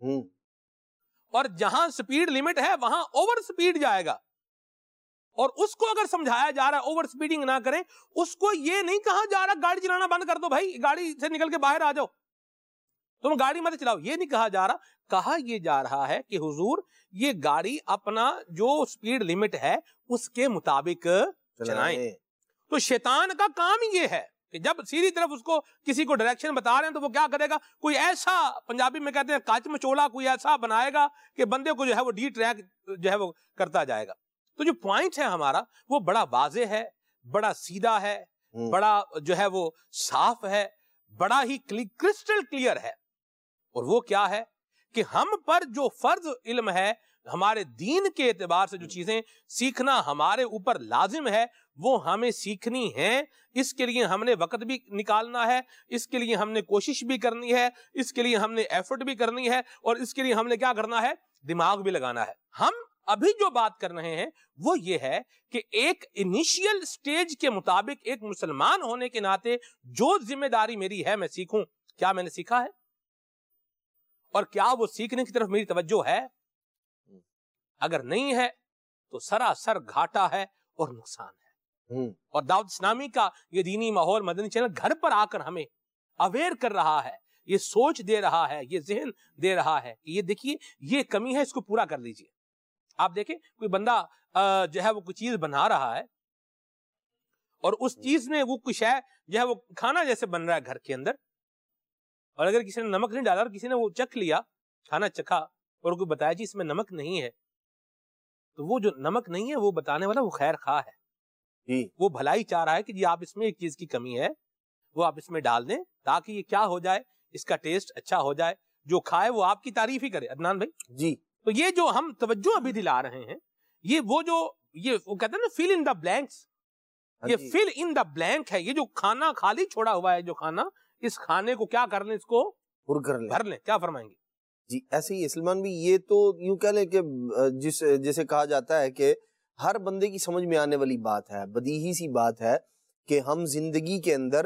S2: और जहां स्पीड लिमिट है वहां ओवर स्पीड जाएगा, और उसको अगर समझाया जा रहा है ओवर स्पीडिंग ना करें, उसको ये नहीं कहा जा रहा गाड़ी चलाना बंद कर दो भाई, गाड़ी से निकल के बाहर आ जाओ, तुम गाड़ी मत चलाओ, ये नहीं कहा जा रहा। कहा ये जा रहा है कि हुजूर ये गाड़ी अपना जो स्पीड लिमिट है उसके मुताबिक चलाएं। तो शैतान का काम ये है कि जब सीधी तरफ उसको किसी को डायरेक्शन बता रहे हैं तो वो क्या करेगा, कोई ऐसा, पंजाबी में कहते हैं काच मचोला, कोई ऐसा बनाएगा कि बंदे को जो है वो डी ट्रैक जो है वो करता जाएगा। तो जो पॉइंट है हमारा वो बड़ा वाज़ेह है, बड़ा सीधा है, बड़ा जो है वो साफ है, बड़ा ही क्रिस्टल क्लियर है। और वो क्या है कि हम पर जो फर्ज इल्म है, हमारे दीन के एतबार से जो चीजें सीखना हमारे ऊपर लाजिम है वो हमें सीखनी है। इसके लिए हमने वक्त भी निकालना है, इसके लिए हमने कोशिश भी करनी है, इसके लिए हमने एफर्ट भी करनी है, और इसके लिए हमने क्या करना है, दिमाग भी लगाना है। हम अभी जो बात कर रहे हैं वो ये है कि एक इनिशियल स्टेज के मुताबिक एक मुसलमान होने के नाते जो जिम्मेदारी मेरी है मैं सीखूं, क्या मैंने सीखा है और क्या वो सीखने की तरफ मेरी तवज्जो है। अगर नहीं है तो सरासर घाटा है और नुकसान है। और दाऊद इस्लामी का ये दीनी माहौल मदनी चैनल घर पर आकर हमें अवेयर कर रहा है, ये सोच दे रहा है, ये जहन दे रहा है कि ये देखिए ये कमी है, इसको पूरा कर लीजिए। आप देखें कोई बंदा जो है वो कोई चीज बना रहा है और उस चीज में वो कुछ है जो है वो खाना जैसे बन रहा है घर के अंदर, और अगर किसी ने नमक नहीं डाला और किसी ने वो चख लिया, खाना चखा और कोई बताया जी इसमें नमक नहीं है, तो वो जो नमक नहीं है वो बताने वाला वो खैर खा है, वो भलाई चाह रहा है कि जी आप इसमें एक चीज की कमी है वो आप इसमें डाल दें ताकि ये क्या हो जाए, इसका टेस्ट अच्छा हो जाए, जो खाए वो आपकी तारीफ ही करे। अदनान भाई जी, तो ये जो हम तवज्जो अभी दिला रहे हैं ये वो कहते हैं ना फिल इन द ब्लैंक्स, ये फिल इन द ब्लैंक है। ये जो खाना खाली छोड़ा हुआ है, जो खाना, इस खाने को क्या कर लें, इसको भर लें। क्या फरमाएंगे
S4: जी? ऐसे ही सलमान भी, ये तो यूं कह लें कि जैसे कहा जाता है कि हर बंदे की समझ में आने वाली बात है, बदीही सी बात है कि हम जिंदगी के अंदर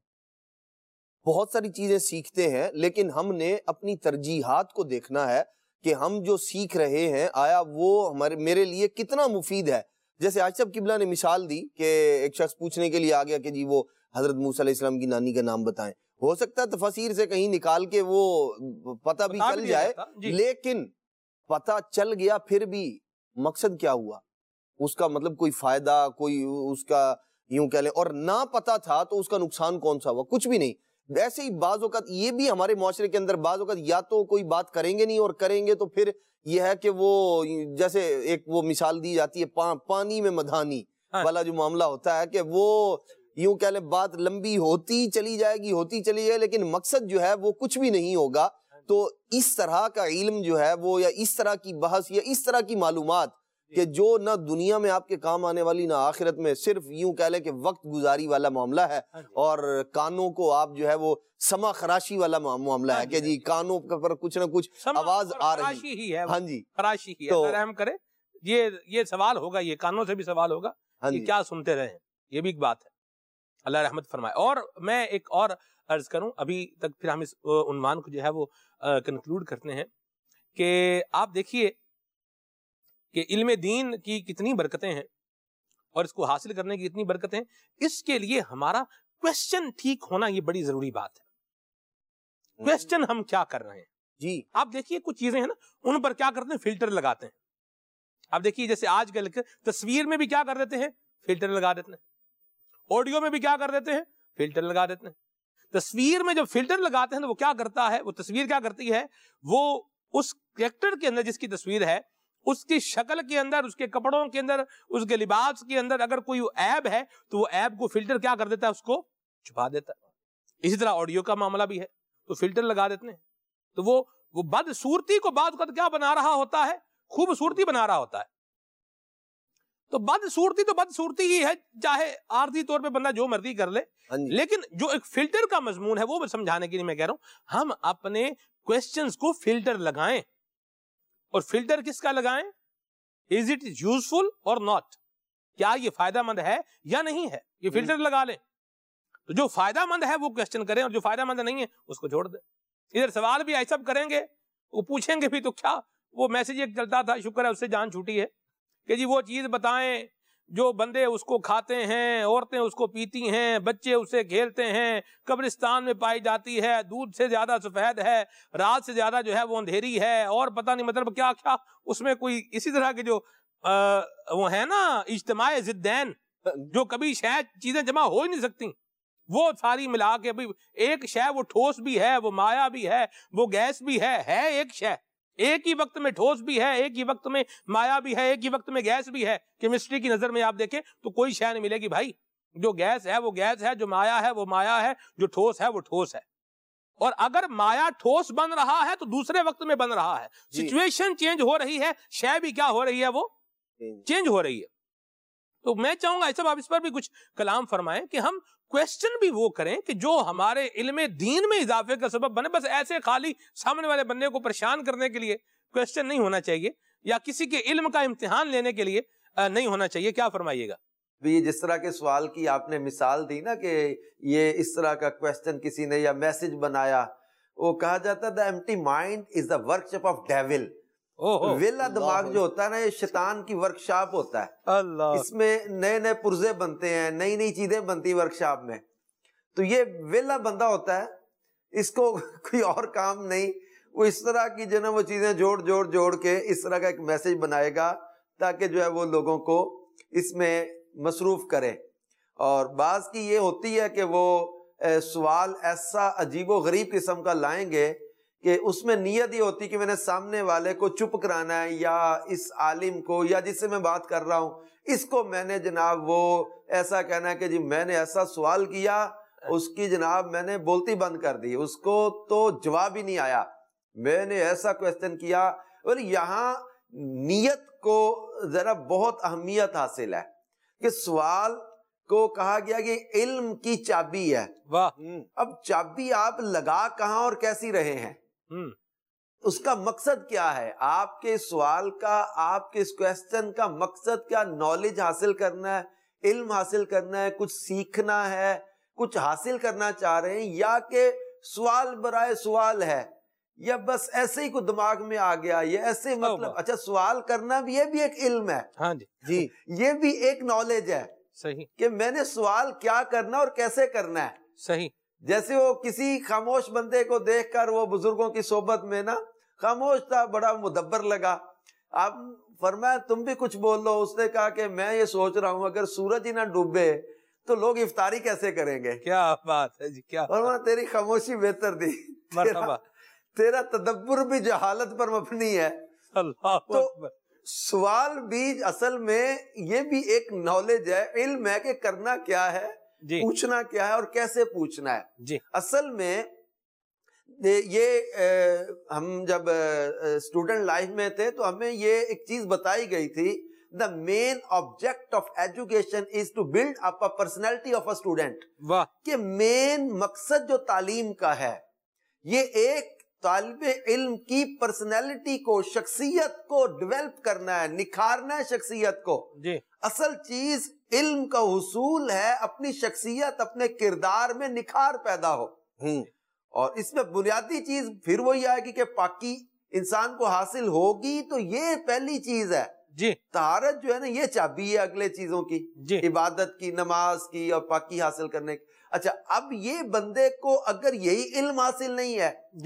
S4: बहुत सारी चीजें सीखते हैं, लेकिन हमने अपनी तरजीहात को देखना है कि हम जो सीख रहे हैं आया वो मेरे लिए कितना मुफीद है। जैसे आसिफ किबला ने मिसाल दी कि एक शख्स पूछने के लिए आ गया कि जी वो हजरत मूसा अलैहिस्सलाम की नानी का नाम बताएं। हो सकता है तफसीर से कहीं निकाल के वो पता भी चल जाए, लेकिन पता चल गया फिर भी मकसद क्या हुआ, उसका मतलब कोई फायदा, कोई उसका यूं कह लें, और ना पता था तो उसका नुकसान कौन सा हुआ, कुछ भी नहीं। वैसे ही बाज़ औक़ात ये भी हमारे मुआशरे के अंदर बाज़ औक़ात या तो कोई बात करेंगे नहीं, और करेंगे तो फिर यह है कि वो जैसे एक वो मिसाल दी जाती है पानी में मधानी वाला जो मामला होता है कि वो यूं कह लें बात लंबी होती चली जाएगी, लेकिन मकसद जो है वो कुछ भी नहीं होगा। तो इस तरह का इल्म जो है वो, या इस तरह की बहस या इस तरह की मालूमात कि जो ना दुनिया में आपके काम आने वाली ना आखिरत में, सिर्फ यूं कह लें कि वक्त गुजारी वाला मामला है, और कानों को आप जो है वो समा खराशी वाला मामला है कि जी कानों पर कुछ ना कुछ आवाज आ रही है। हाँ जी, खराशी ही है। तो रहम करे, ये सवाल होगा, ये कानों से भी सवाल होगा कि क्या सुनते रहे, ये भी एक बात है। अल्लाह रहमत फरमाए। और मैं एक और अर्ज करूं अभी तक, फिर हम इस उन्वान को जो है वो कंक्लूड करते हैं कि आप देखिए कि इल्म दीन की कितनी बरकतें हैं और इसको हासिल करने की इतनी बरकतें हैं। इसके लिए हमारा क्वेश्चन ठीक होना ये बड़ी जरूरी बात है। क्वेश्चन हम क्या कर रहे हैं जी? आप देखिए कुछ चीजें हैं ना, उन पर क्या करते हैं, फिल्टर लगाते हैं।
S2: اب دیکھیے جیسے آج کل تصویر میں بھی کیا کر دیتے ہیں، فلٹر لگا دیتے ہیں، آڈیو میں بھی کیا کر دیتے ہیں، فلٹر لگا دیتے ہیں. تصویر میں جب فلٹر لگاتے ہیں تو وہ کیا کرتا ہے، وہ تصویر کیا کرتی ہے، وہ اس کریکٹر کے اندر جس کی تصویر ہے اس کی شکل کے اندر، اس کے کپڑوں کے اندر، اس کے لباس کے اندر اگر کوئی عیب ہے تو وہ عیب کو فلٹر کیا کر دیتا ہے، اس کو چھپا دیتا ہے. اسی طرح آڈیو کا معاملہ بھی ہے، تو فلٹر لگا دیتے ہیں. تو وہ بدصورتی کو بعض وقت کیا بنا رہا ہوتا ہے، خوبصورتی بنا رہا ہوتا ہے. تو بدصورتی تو بدصورتی ہی ہے، چاہے عارضی طور پہ بندہ جو مرضی کر لے، لیکن جو ایک فلٹر کا مضمون ہے وہ سمجھانے کے لیے میں کہہ رہا ہوں ہم اپنے کوسچنز کو فلٹر لگائیں. اور فلٹر کس کا لگائیں؟ از اٹ یوزفل اور ناٹ، کیا یہ فائدہ مند ہے یا نہیں ہے، یہ فلٹر لگا لیں. تو جو فائدہ مند ہے وہ کوسچن کریں، اور جو فائدہ مند نہیں ہے اس کو چھوڑ دیں. ادھر سوال بھی ایسا کریں گے، وہ پوچھیں گے بھی تو کیا، وہ میسج ایک چلتا تھا، شکر ہے اس سے جان چھوٹی ہے، کہ جی وہ چیز بتائیں جو بندے اس کو کھاتے ہیں، عورتیں اس کو پیتی ہیں، بچے اسے کھیلتے ہیں، قبرستان میں پائی جاتی ہے، دودھ سے زیادہ سفید ہے، رات سے زیادہ جو ہے وہ اندھیری ہے، اور پتہ نہیں مطلب کیا کیا اس میں کوئی اسی طرح کے جو وہ ہے نا اجتماع ضدین، جو کبھی شاید چیزیں جمع ہو ہی نہیں سکتی، وہ ساری ملا کے ایک شے، وہ ٹھوس بھی ہے، وہ مایا بھی ہے، وہ گیس بھی ہے ایک شے، ایک ہی وقت میں ٹھوس بھی ہے، ایک ہی وقت میں مایا بھی ہے، ایک ہی وقت میں گیس بھی ہے. کیمسٹری کی نظر میں آپ دیکھیں تو کوئی شے نہیں ملے گی بھائی، جو گیس ہے وہ گیس ہے، جو مایا ہے وہ مایا ہے، جو ٹھوس ہے وہ ٹھوس ہے. اور اگر مایا ٹھوس بن رہا ہے تو دوسرے وقت میں بن رہا ہے، سچویشن چینج ہو رہی ہے، شے بھی کیا ہو رہی ہے، وہ چینج ہو رہی ہے. تو میں چاہوں گا ایسا آپ اس پر بھی کچھ کلام فرمائیں کہ ہم کویسچن بھی وہ کریں کہ جو ہمارے علم دین میں اضافے کا سبب بنے. بس ایسے خالی سامنے والے بندے کو پریشان کرنے کے لیے کویسچن نہیں ہونا چاہیے، یا کسی کے علم کا امتحان لینے کے لیے نہیں ہونا چاہیے. کیا فرمائیے گا؟
S3: یہ جس طرح کے سوال کی آپ نے مثال دی نا کہ یہ اس طرح کا کویسچن کسی نے یا میسج بنایا، وہ کہا جاتا ہے the empty mind is the workshop of devil. ویلا دماغ جو ہوتا ہے نا، یہ شیطان کی ورکشاپ ہوتا ہے. اس میں نئے نئے پرزے بنتے ہیں، نئی نئی چیزیں بنتی ورکشاپ میں. تو یہ ویلا بندہ ہوتا ہے، اس کو کوئی اور کام نہیں، وہ اس طرح کی جو نا وہ چیزیں جوڑ کے اس طرح کا ایک میسج بنائے گا تاکہ جو ہے وہ لوگوں کو اس میں مصروف کرے. اور بعض کی یہ ہوتی ہے کہ وہ سوال ایسا عجیب و غریب قسم کا لائیں گے کہ اس میں نیت یہ ہوتی کہ میں نے سامنے والے کو چپ کرانا ہے، یا اس عالم کو یا جس سے میں بات کر رہا ہوں اس کو میں نے جناب وہ ایسا کہنا ہے کہ جی میں نے ایسا سوال کیا، اس کی جناب میں نے بولتی بند کر دی، اس کو تو جواب ہی نہیں آیا، میں نے ایسا کویسچن کیا. اور یہاں نیت کو ذرا بہت اہمیت حاصل ہے کہ سوال کو کہا گیا کہ علم کی چابی ہے. اب چابی آپ لگا کہاں اور کیسی رہے ہیں، اس کا مقصد کیا ہے، آپ کے سوال کا، آپ کے اس کویسچن کا مقصد کیا، نالج حاصل کرنا ہے، علم حاصل کرنا ہے، کچھ سیکھنا ہے، کچھ حاصل کرنا چاہ رہے ہیں، یا کہ سوال برائے سوال ہے، یا بس ایسے ہی کوئی دماغ میں آ گیا، یہ ایسے مطلب. اچھا سوال کرنا بھی یہ بھی ایک علم ہے،
S2: ہاں جی،
S3: یہ بھی ایک نالج ہے،
S2: صحیح،
S3: کہ میں نے سوال کیا کرنا اور کیسے کرنا ہے.
S2: صحیح.
S3: جیسے وہ کسی خاموش بندے کو دیکھ کر وہ بزرگوں کی صحبت میں نا خاموش تھا، بڑا مدبر لگا، آپ فرمایا تم بھی کچھ بول لو. اس نے کہا کہ میں یہ سوچ رہا ہوں اگر سورج ہی نہ ڈوبے تو لوگ افطاری کیسے کریں گے.
S2: کیا بات ہے جی، کیا
S3: فرمایا تیری خاموشی بہتر دی، تیرا تدبر بھی جہالت پر مبنی ہے. تو سوال بھی اصل میں یہ بھی ایک نالج ہے، علم ہے کہ کرنا کیا ہے، پوچھنا کیا ہے اور کیسے پوچھنا ہے. اصل میں یہ ہم جب اسٹوڈنٹ لائف میں تھے تو ہمیں یہ ایک چیز بتائی گئی تھی، the main object of education is to build up a personality of a student. کہ مین مقصد جو تعلیم کا ہے یہ ایک طالب علم کی پرسنالٹی کو، شخصیت کو ڈیولپ کرنا ہے، نکھارنا ہے شخصیت کو. اصل چیز علم کا حصول ہے اپنی شخصیت، اپنے کردار میں نکھار پیدا ہو. اور اس میں بنیادی چیز پھر وہی آئے گی کہ پاکی انسان کو حاصل ہوگی، تو یہ پہلی چیز ہے. طہارت جو ہے نا یہ چابی ہے اگلے چیزوں کی، عبادت کی، نماز کی اور پاکی حاصل کرنے کی. اچھا اب یہ بندے کو اگر یہی علم حاصل نہیں ہے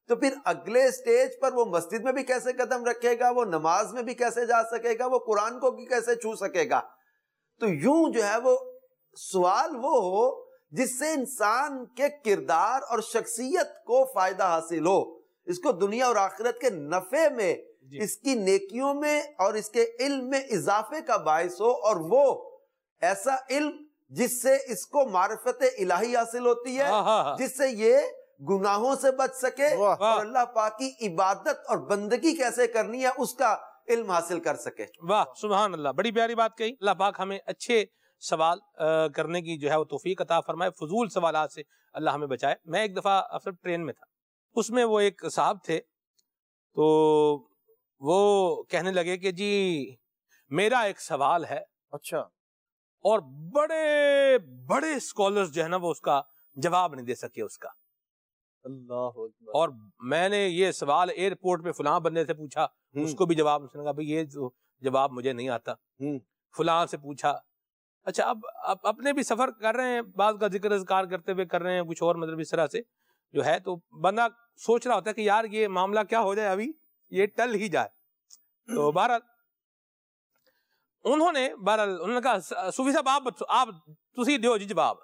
S3: تو پھر اگلے سٹیج پر وہ مسجد میں بھی کیسے قدم رکھے گا، وہ نماز میں بھی کیسے جا سکے گا، وہ قرآن کو بھی کیسے چھو سکے گا؟ تو یوں جو ہے وہ سوال وہ ہو جس سے انسان کے کردار اور شخصیت کو فائدہ حاصل ہو، اس کو دنیا اور آخرت کے نفع میں، اس کی نیکیوں میں اور اس کے علم میں اضافے کا باعث ہو، اور وہ ایسا علم جس سے اس کو معرفت الہی حاصل ہوتی ہے، جس سے یہ گناہوں سے بچ سکے اور اللہ پاک کی عبادت اور بندگی کیسے کرنی ہے اس کا علم حاصل کر سکے۔ واہ
S2: سبحان اللہ، بڑی پیاری بات کہی۔ اللہ پاک ہمیں اچھے سوال کرنے کی جو ہے وہ توفیق عطا فرمائے، فضول سوالات سے اللہ ہمیں بچائے۔ میں ایک دفعہ افسر ٹرین میں تھا، اس میں وہ ایک صاحب تھے، تو وہ کہنے لگے کہ جی میرا ایک سوال ہے،
S4: اچھا،
S2: اور بڑے بڑے اسکالرز جو ہے نا وہ اس کا جواب نہیں دے سکے اس کا۔
S4: اللہ اکبر۔
S2: اور میں نے یہ سوال ایئرپورٹ پہ فلاں بندے سے پوچھا، اس کو بھی جواب نہیں، کہا بھئی یہ جواب مجھے نہیں آتا۔ فلاں سے پوچھا، اچھا اب اپنے بھی سفر کر رہے ہیں، بعض کا ذکر اذکار کرتے ہوئے کر رہے ہیں، کچھ اور مطلب اس طرح سے جو ہے، تو بندہ سوچ رہا ہوتا ہے کہ یار یہ معاملہ کیا ہو جائے، ابھی یہ ٹل ہی جائے۔ تو بہرحال انہوں نے کہا صوفی صاحب آپ تسی دیو جی جواب۔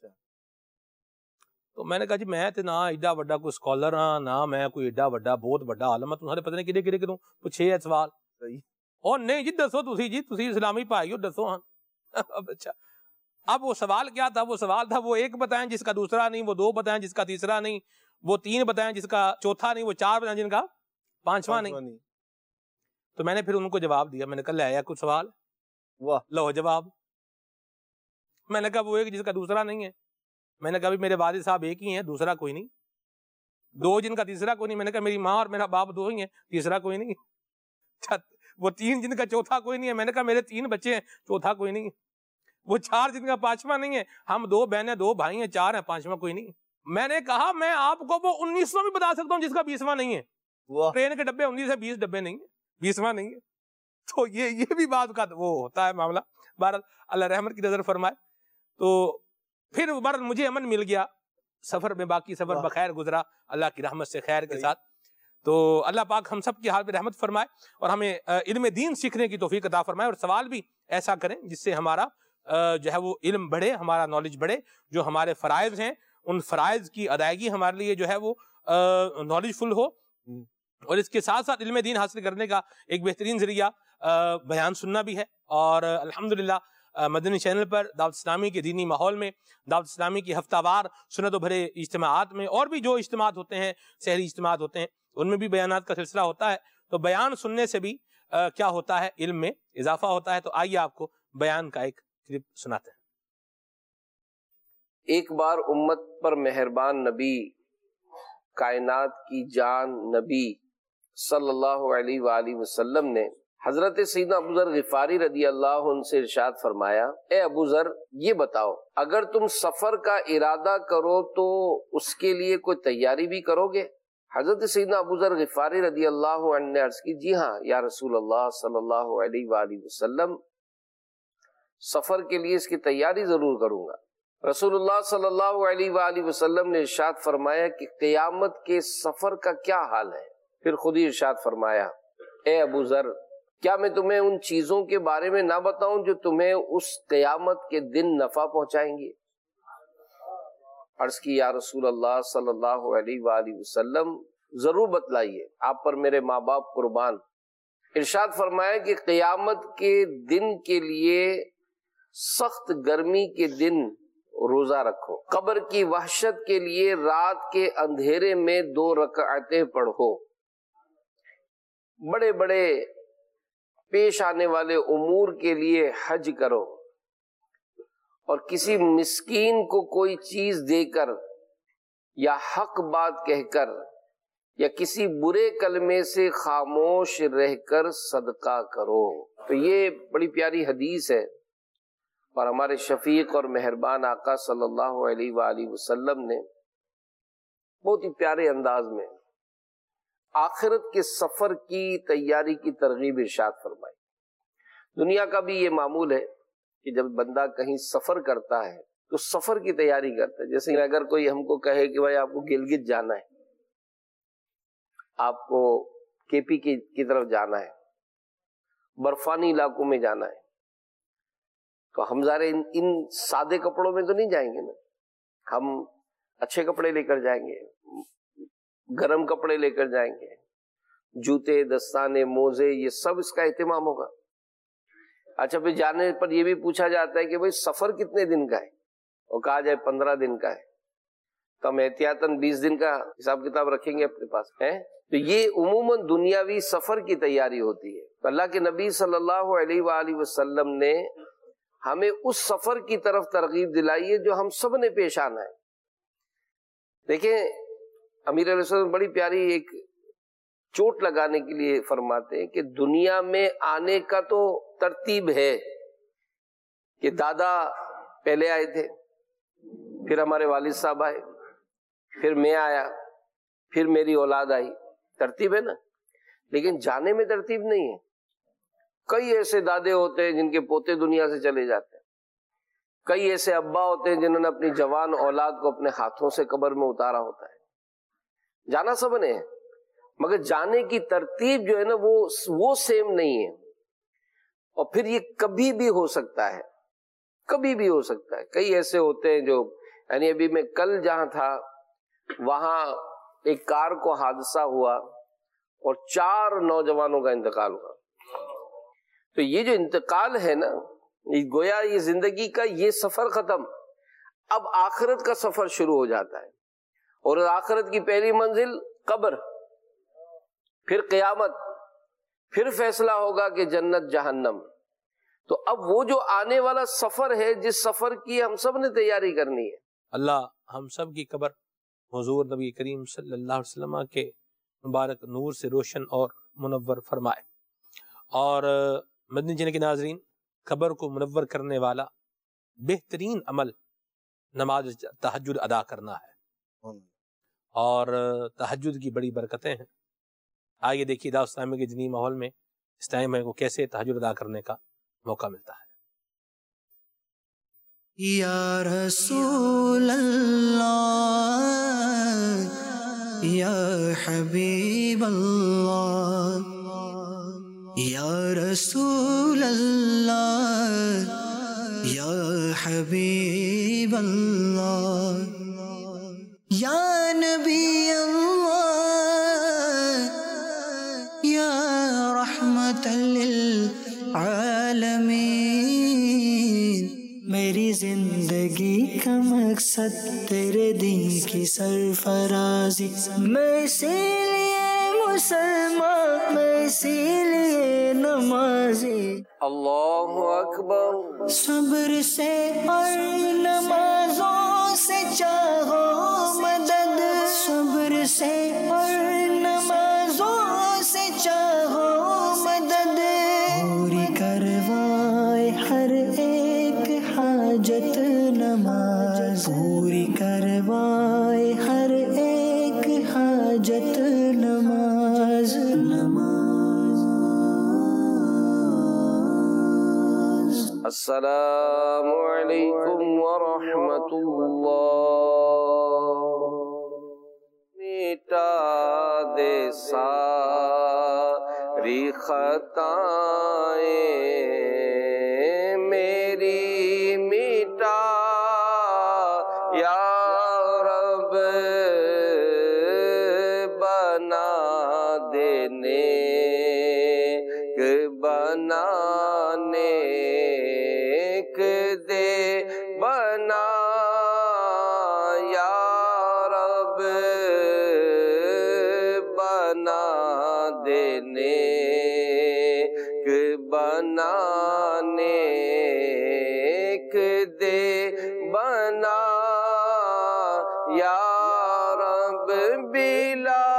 S2: تو میں نے کہا جی میں تے نہ ایڈا وڈا کوئی سکولر ہاں، نہ میں کوئی ایڈا وڈا بہت وڈا عالم ہاں، تمہارے پتہ نہیں کدے کدے کدوں پوچھے ہے سوال، اور نہیں جی دسو تسی اسلامی بھائی ہو، دسو ہاں۔ اچھا اب وہ سوال کیا تھا؟ وہ سوال تھا وہ ایک بتائیں جس کا دوسرا نہیں، وہ دو بتائیں جس کا تیسرا نہیں، وہ تین بتائیں جس کا چوتھا نہیں، وہ چار بتائیں جن کا پانچواں نہیں۔ تو میں نے پھر ان کو جواب دیا، میں نے کہا لے آیا کچھ سوال، لو جواب۔ میں نے کہا وہ ایک جس کا دوسرا نہیں ہے، میں نے کہا میرے والد صاحب ایک ہی ہیں، دوسرا کوئی نہیں۔ دو جن کا تیسرا کوئی نہیں، میں نے کہا میری ماں اور میرا باپ دو ہی ہیں، تیسرا کوئی نہیں۔ وہ تین جن کا چوتھا کوئی نہیں ہے، میں نے کہا میرے تین بچے ہیں، چوتھا کوئی نہیں۔ وہ چار جن کا پانچواں نہیں ہے، ہم دو بہنیں دو بھائی ہیں، چار ہیں، پانچواں کوئی نہیں۔ میں نے کہا میں آپ کو وہ 19واں بھی بتا سکتا ہوں جس کا 20واں نہیں ہے۔ ٹرین کے ڈبے 19 ہے، 20 ڈبے نہیں ہیں، 20واں نہیں ہے۔ تو یہ بھی بات کا وہ ہوتا ہے معاملہ۔ بہرحال اللہ رحمت کی نظر فرمائے۔ تو پھر بہرحال مجھے امن مل گیا سفر میں، باقی سفر بخیر گزرا اللہ کی رحمت سے خیر کے ساتھ۔ تو اللہ پاک ہم سب کی حال پہ رحمت فرمائے اور ہمیں علم دین سیکھنے کی توفیق عطا فرمائے، اور سوال بھی ایسا کریں جس سے ہمارا جو ہے وہ علم بڑھے، ہمارا نالج بڑھے، جو ہمارے فرائض ہیں ان فرائض کی ادائیگی ہمارے لیے جو ہے وہ نالج فل ہو، اور اس کے ساتھ ساتھ علم دین حاصل کرنے کا ایک بہترین ذریعہ بیان سننا بھی ہے۔ اور الحمدللہ مدنی چینل پر دعوت اسلامی کے دینی ماحول میں، دعوت اسلامی کی ہفتہ وار سنت و بھرے اجتماعات میں، اور بھی جو اجتماعات ہوتے ہیں، سحری اجتماعات ہوتے ہیں، ان میں بھی بیانات کا سلسلہ ہوتا ہے۔ تو بیان سننے سے بھی کیا ہوتا ہے، علم میں اضافہ ہوتا ہے۔ تو آئیے آپ کو بیان کا ایک کلپ سناتے ہیں۔
S6: ایک بار امت پر مہربان نبی، کائنات کی جان نبی صلی اللہ علیہ وآلہ وسلم نے حضرت سیدنا ابو ذر غفاری رضی اللہ عنہ سے ارشاد فرمایا، اے ابو ذر یہ بتاؤ اگر تم سفر کا ارادہ کرو تو اس کے لیے کوئی تیاری بھی کرو گے؟ حضرت سیدنا ابو ذر غفاری رضی اللہ عنہ نے عرض کی، جی ہاں یا رسول اللہ صلی اللہ علیہ وآلہ وسلم، سفر کے لیے اس کی تیاری ضرور کروں گا۔ رسول اللہ صلی اللہ علیہ وآلہ وسلم نے ارشاد فرمایا کہ قیامت کے سفر کا کیا حال ہے؟ پھر خود ہی ارشاد فرمایا، اے ابو ذر کیا میں تمہیں ان چیزوں کے بارے میں نہ بتاؤں جو تمہیں اس قیامت کے دن نفع پہنچائیں گے؟ عرض کی یا رسول اللہ صلی اللہ علیہ وآلہ وسلم ضرور بتلائیے، آپ پر میرے ماں باپ قربان۔ ارشاد فرمایا کہ قیامت کے دن کے لیے سخت گرمی کے دن روزہ رکھو، قبر کی وحشت کے لیے رات کے اندھیرے میں 2 رکعتیں پڑھو، بڑے بڑے پیش آنے والے امور کے لیے حج کرو، اور کسی مسکین کو کوئی چیز دے کر یا حق بات کہہ کر یا کسی برے کلمے سے خاموش رہ کر صدقہ کرو۔ تو یہ بڑی پیاری حدیث ہے، اور ہمارے شفیق اور مہربان آقا صلی اللہ علیہ وآلہ وسلم نے بہت ہی پیارے انداز میں آخرت کے سفر کی تیاری کی ترغیب ارشاد فرمائی۔ دنیا کا بھی یہ معمول ہے کہ جب بندہ کہیں سفر کرتا ہے تو سفر کی تیاری کرتا ہے۔ جیسے اگر کوئی ہم کو کہے کہ بھائی آپ کو گلگت جانا ہے، آپ کو کے پی کی طرف جانا ہے، برفانی علاقوں میں جانا ہے، تو ہم ظاہر ان سادے کپڑوں میں تو نہیں جائیں گے نا، ہم اچھے کپڑے لے کر جائیں گے، گرم کپڑے لے کر جائیں گے، جوتے، دستانے، موزے، یہ سب اس کا اہتمام ہوگا۔ اچھا، پھر جانے پر یہ بھی پوچھا جاتا ہے کہ بھئی سفر کتنے دن کا ہے، اور کہا جائے 15 دن کا ہے، تو ہم احتیاطاً 20 دن کا حساب کتاب رکھیں گے اپنے پاس ہے۔ تو یہ عموماً دنیاوی سفر کی تیاری ہوتی ہے۔ تو اللہ کے نبی صلی اللہ علیہ وآلہ وسلم نے ہمیں اس سفر کی طرف ترغیب دلائی ہے جو ہم سب نے پیش آنا ہے۔ دیکھیں امیر علیہ السلام بڑی پیاری ایک چوٹ لگانے کے لیے فرماتے ہیں کہ دنیا میں آنے کا تو ترتیب ہے کہ دادا پہلے آئے تھے، پھر ہمارے والد صاحب آئے، پھر میں آیا، پھر میری اولاد آئی، ترتیب ہے نا، لیکن جانے میں ترتیب نہیں ہے۔ کئی ایسے دادے ہوتے ہیں جن کے پوتے دنیا سے چلے جاتے ہیں، کئی ایسے ابا ہوتے ہیں جنہوں نے اپنی جوان اولاد کو اپنے ہاتھوں سے قبر میں اتارا ہوتا ہے۔ جانا سب نے ہے، مگر جانے کی ترتیب جو ہے نا وہ سیم نہیں ہے، اور پھر یہ کبھی بھی ہو سکتا ہے، کبھی بھی ہو سکتا ہے۔ کئی ایسے ہوتے ہیں جو، یعنی ابھی میں کل جہاں تھا وہاں ایک کار کو حادثہ ہوا اور 4 نوجوانوں کا انتقال ہوا۔ تو یہ جو انتقال ہے نا، گویا یہ زندگی کا یہ سفر ختم، اب آخرت کا سفر شروع ہو جاتا ہے، اور آخرت کی پہلی منزل قبر، پھر قیامت، پھر فیصلہ ہوگا کہ جنت جہنم۔ تو اب وہ جو آنے والا سفر ہے، جس سفر کی ہم سب نے تیاری کرنی ہے۔
S2: اللہ ہم سب کی قبر حضور نبی کریم صلی اللہ علیہ وسلم کے مبارک نور سے روشن اور منور فرمائے۔ اور مدنی چینل کے ناظرین، قبر کو منور کرنے والا بہترین عمل نماز تہجد ادا کرنا ہے، اور تہجد کی بڑی برکتیں ہیں۔ آئیے دیکھیے دعوت اسلامی کے دینی ماحول میں اس ٹائم ہے کو کیسے تہجد ادا کرنے کا موقع ملتا ہے۔
S1: یا رسول اللہ، یا حبیب اللہ، یا رسول اللہ، یا حبیب اللہ، یا نبی اللہ، یا رحمت للعالمین۔ میری زندگی کا مقصد تیرے دین کی سرفرازی، میں اسی لیے مسلمان، میں اسی لیے نمازی۔
S6: اللہ اکبر۔
S1: صبر سے اور نمازوں سے چاہو مدد، صبر سے اور نمازوں سے چاہو مدد، پوری کروائے ہر ایک حاجت نماز، پوری کروائے ہر ایک حاجت نماز،
S6: السلام علیکم ورحمۃ اللہ۔ میٹا دے ساری خطائیں میری، میٹا یا رب، بنا دے نیک، بنانے دے بنا یا رب، بنا دے نیک، بنانے دے بنا یا رب، بلا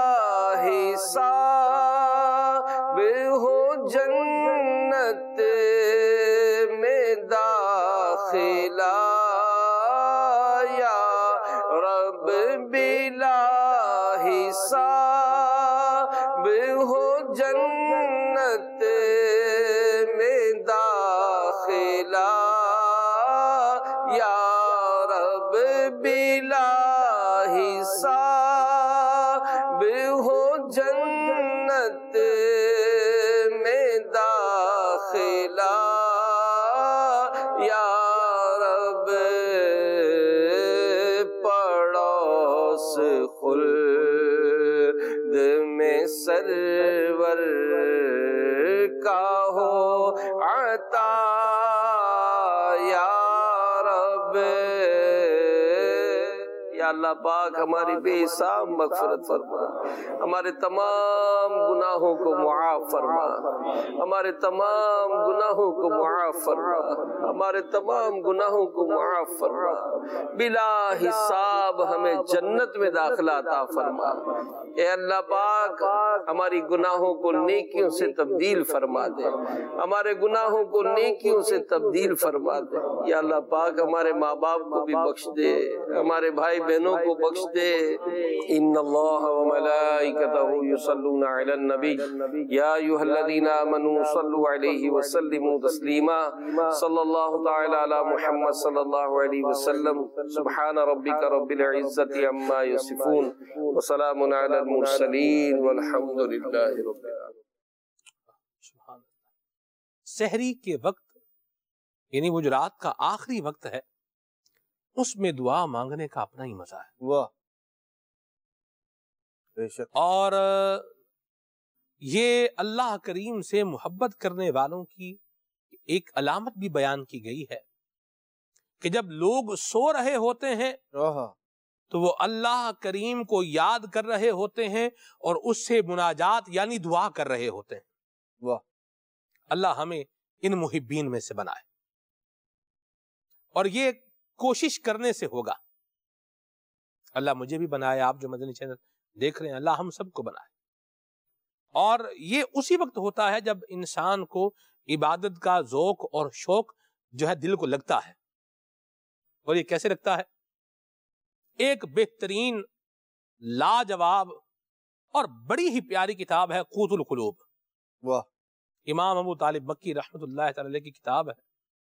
S6: حساب ہو جنت میں داخلہ یا رب، بلا حساب ہو جنت میں داخلہ یا رب، بلا حساب ہو جنت جنت میں داخلہ یا رب پڑوس خلد میں سرور کا ہو عطا یا رب۔ یا اللہ پاک ہماری بے حساب مغفرت فرما، ہمارے تمام گناہوں کو معاف فرما، ہمارے تمام گناہوں کو معاف فرما، ہمارے تمام گناہوں کو معاف فرما، بلا حساب ہمیں جنت میں داخلہ عطا فرما۔ اے اللہ پاک ہماری گناہوں کو نیکیوں سے تبدیل فرما دے، ہمارے گناہوں کو نیکیوں سے تبدیل فرما دے۔ یا اللہ پاک ہمارے ماں باپ کو بھی بخش دے، ہمارے بھائی بہنوں کو بخش دے۔ ان اللہ وملائکتہ یصلون علی النبی یا ایھا الذین آمنوا صلوا علیہ وسلموا تسلیما۔ صلی اللہ تعالی علی محمد صلی اللہ علیہ وسلم۔ سبحان ربک رب العزۃ عما یصفون وسلام علی المرسلین والحمد للہ رب العالمین۔
S2: سحری کے وقت یعنی وہ جو رات کا آخری وقت ہے اس میں دعا مانگنے کا اپنا ہی مزہ ہے۔
S4: واہ بے شک۔
S2: اور یہ اللہ کریم سے محبت کرنے والوں کی ایک علامت بھی بیان کی گئی ہے کہ جب لوگ سو رہے ہوتے ہیں تو وہ اللہ کریم کو یاد کر رہے ہوتے ہیں اور اس سے مناجات یعنی دعا کر رہے ہوتے ہیں۔
S4: واہ
S2: اللہ ہمیں ان محبین میں سے بنائے، اور یہ کوشش کرنے سے ہوگا۔ اللہ مجھے بھی بنائے، آپ جو مدنی چینل دیکھ رہے ہیں، اللہ ہم سب کو بنائے۔ اور یہ اسی وقت ہوتا ہے جب انسان کو عبادت کا ذوق اور شوق جو ہے دل کو لگتا ہے۔ اور یہ کیسے لگتا ہے؟ ایک بہترین لاجواب اور بڑی ہی پیاری کتاب ہے قوت القلوب۔
S4: واہ
S2: امام ابو طالب مکی رحمت اللہ تعالی علیہ کی کتاب ہے۔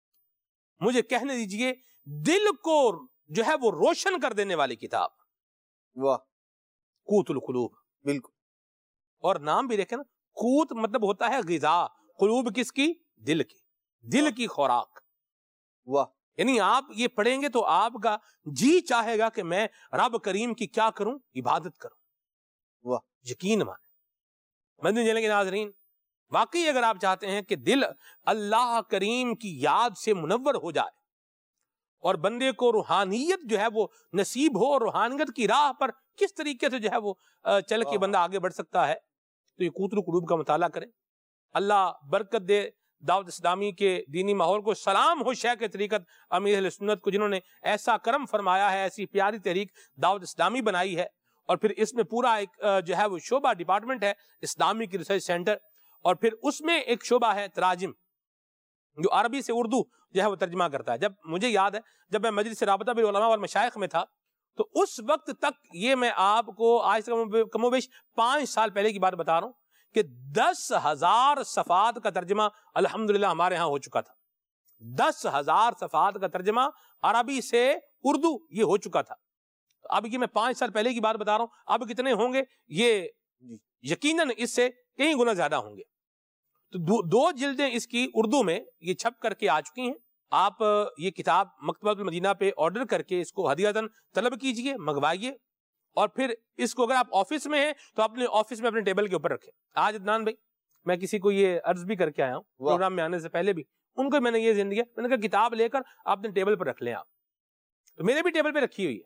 S2: مجھے کہنے دیجئے دل کو جو ہے وہ روشن کر دینے والی کتاب۔
S4: واہ
S2: قوت القلوب،
S4: بالکل۔
S2: اور نام بھی دیکھیں نا، قوت مطلب ہوتا ہے غذا، قلوب کس کی؟ دل کی، دل کی خوراک۔
S4: واہ
S2: یعنی آپ یہ پڑھیں گے تو آپ کا جی چاہے گا کہ میں رب کریم کی کیا کروں؟ عبادت کروں۔
S4: واہ
S2: یقین مانے مدنی چینل کے ناظرین، واقعی اگر آپ چاہتے ہیں کہ دل اللہ کریم کی یاد سے منور ہو جائے اور بندے کو روحانیت جو ہے وہ نصیب ہو، اور روحانیت کی راہ پر کس طریقے سے جو ہے وہ چل کے بندہ آگے بڑھ سکتا ہے، تو یہ قوت القلوب کا مطالعہ کریں۔ اللہ برکت دے دعوت اسلامی کے دینی ماحول کو۔ سلام ہو شیخ طریقت امیر اہل سنت کو، جنہوں نے ایسا کرم فرمایا ہے، ایسی پیاری تحریک دعوت اسلامی بنائی ہے، اور پھر اس میں پورا ایک جو ہے وہ شعبہ ڈپارٹمنٹ ہے اسلامک ریسرچ سینٹر، اور پھر اس میں ایک شعبہ ہے تراجم جو عربی سے اردو جو ہے وہ ترجمہ کرتا ہے۔ جب مجھے یاد ہے جب میں مجلس رابطہ بالعلماء والمشائخ میں تھا تو اس وقت تک، یہ میں آپ کو آج سے کم و بیش 5 سال پہلے کی بات بتا رہا ہوں، کہ 10,000 صفحات کا ترجمہ الحمدللہ ہمارے ہاں ہو چکا تھا۔ 10,000 صفحات کا ترجمہ عربی سے اردو یہ ہو چکا تھا۔ اب یہ میں 5 سال پہلے کی بات بتا رہا ہوں، اب کتنے ہوں گے یہ یقیناً اس سے کئی گنا زیادہ ہوں گے۔ تو 2 جلدیں اس کی اردو میں یہ چھپ کر کے آ چکی ہیں۔ آپ یہ کتاب مکتبۃ المدینہ پہ آرڈر کر کے اس کو ہدیۃً طلب کیجئے، منگوائیے، اور پھر اس کو اگر آپ آفس میں ہیں تو اپنے آفس میں اپنے ٹیبل کے اوپر رکھیں۔ آج عدنان بھائی میں کسی کو یہ عرض بھی کر کے آیا ہوں پروگرام میں آنے سے پہلے بھی، ان کو میں نے یہ ذہن دیا، میں نے کہا کتاب لے کر اپنے ٹیبل پر رکھ لیں آپ۔ تو میرے بھی ٹیبل پہ رکھی ہوئی ہے،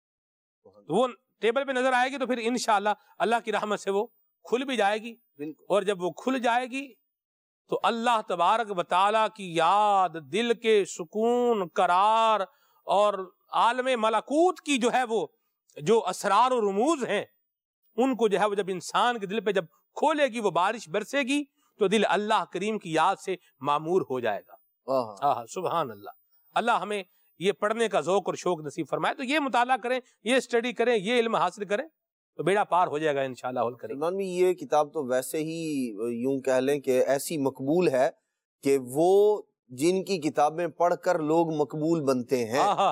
S2: تو وہ ٹیبل پہ نظر آئے گی تو پھر انشاءاللہ اللہ کی رحمت سے وہ کھل بھی جائے گی، اور جب وہ کھل جائے گی تو اللہ تبارک و تعالیٰ کی یاد، دل کے سکون، قرار، اور عالم ملکوت کی جو ہے وہ جو اسرار و رموز ہیں، ان کو جو ہے وہ جب انسان کے دل پہ جب کھولے گی، وہ بارش برسے گی، تو دل اللہ کریم کی یاد سے معمور ہو جائے گا۔ سبحان اللہ۔ اللہ ہمیں یہ پڑھنے کا ذوق اور شوق نصیب فرمائے۔ تو یہ مطالعہ کریں، یہ اسٹڈی کریں، یہ علم حاصل کریں تو بیڑا پار ہو جائے گا انشاءاللہ الکریم۔
S4: سلمان بھی یہ کتاب تو ویسے ہی یوں کہہ لیں کہ ایسی مقبول ہے کہ وہ جن کی کتابیں پڑھ کر لوگ مقبول بنتے ہیں،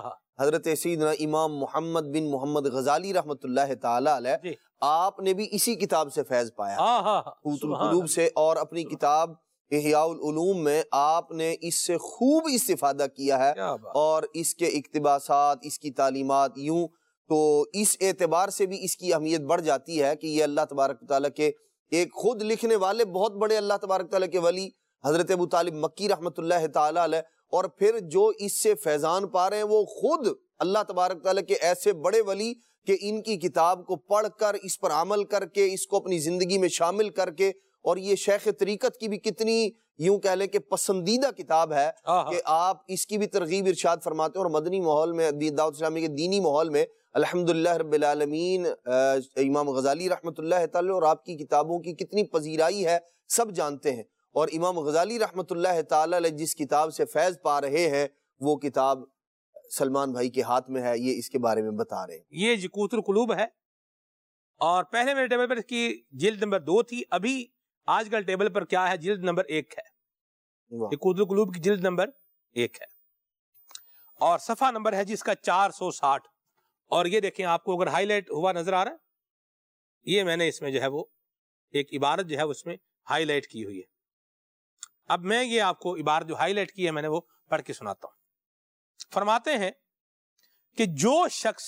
S4: حضرت سیدنا امام محمد بن محمد غزالی رحمۃ اللہ تعالی علیہ، آپ نے بھی اسی کتاب سے فیض پایا قوت القلوب سے، اور اپنی کتاب احیاء العلوم میں آپ نے اس سے خوب استفادہ کیا ہے، اور اس کے اقتباسات، اس کی تعلیمات، یوں تو اس اعتبار سے بھی اس کی اہمیت بڑھ جاتی ہے کہ یہ اللہ تبارک و تعالیٰ کے ایک خود لکھنے والے بہت بڑے اللہ تبارک و تعالیٰ کے ولی حضرت ابو طالب مکی رحمۃ اللہ تعالی علیہ، اور پھر جو اس سے فیضان پا رہے ہیں وہ خود اللہ تبارک و تعالیٰ کے ایسے بڑے ولی کہ ان کی کتاب کو پڑھ کر، اس پر عمل کر کے، اس کو اپنی زندگی میں شامل کر کے، اور یہ شیخ طریقت کی بھی کتنی یوں کہہ لیں کہ پسندیدہ کتاب ہے کہ آپ اس کی بھی ترغیب ارشاد فرماتے ہیں، اور مدنی ماحول میں، دعوت اسلامی کے دینی ماحول میں الحمدللہ رب العالمین امام غزالی رحمۃ اللہ تعالی اور آپ کی کتابوں کی کتنی پذیرائی ہے سب جانتے ہیں، اور امام غزالی رحمۃ اللہ تعالی علیہ جس کتاب سے فیض پا رہے ہیں وہ کتاب سلمان بھائی کے ہاتھ میں ہے، یہ اس کے بارے میں بتا رہے ہیں۔
S2: یہ قوت القلوب ہے، اور پہلے میرے ٹیبل پر اس کی جلد نمبر 2 تھی، ابھی آج کل ٹیبل پر کیا ہے، جلد نمبر 1 ہے۔ یہ قوت القلوب کی جلد نمبر 1 ہے، اور صفحہ نمبر ہے جس کا 460، اور یہ دیکھیں آپ کو اگر ہائی لائٹ ہوا نظر آ رہا ہے، یہ میں نے اس میں جو ہے وہ ایک عبارت جو ہے اس میں ہائی لائٹ کی ہوئی ہے۔ اب میں یہ آپ کو عبارت جو ہائی لائٹ کی ہے میں نے وہ پڑھ کے سناتا ہوں۔ فرماتے ہیں کہ جو شخص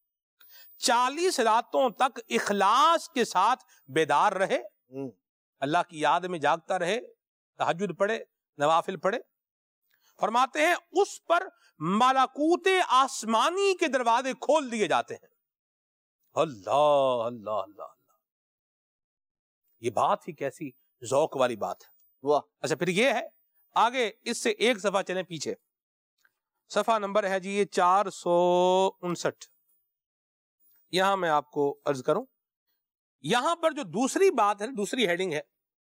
S2: 40 راتوں تک اخلاص کے ساتھ بیدار رہے، اللہ کی یاد میں جاگتا رہے، تہجد پڑھے، نوافل پڑھے، فرماتے ہیں اس پر ملکوت آسمانی کے دروازے کھول دیے جاتے ہیں۔ اللہ اللہ اللہ اللہ، یہ بات ہی کیسی ذوق والی بات ہے۔ اچھا پھر یہ ہے آگے، اس سے ایک صفحہ چلیں پیچھے، صفحہ نمبر ہے جی یہ 459۔ یہاں میں آپ کو عرض کروں، یہاں پر جو دوسری بات ہے، دوسری ہیڈنگ ہے،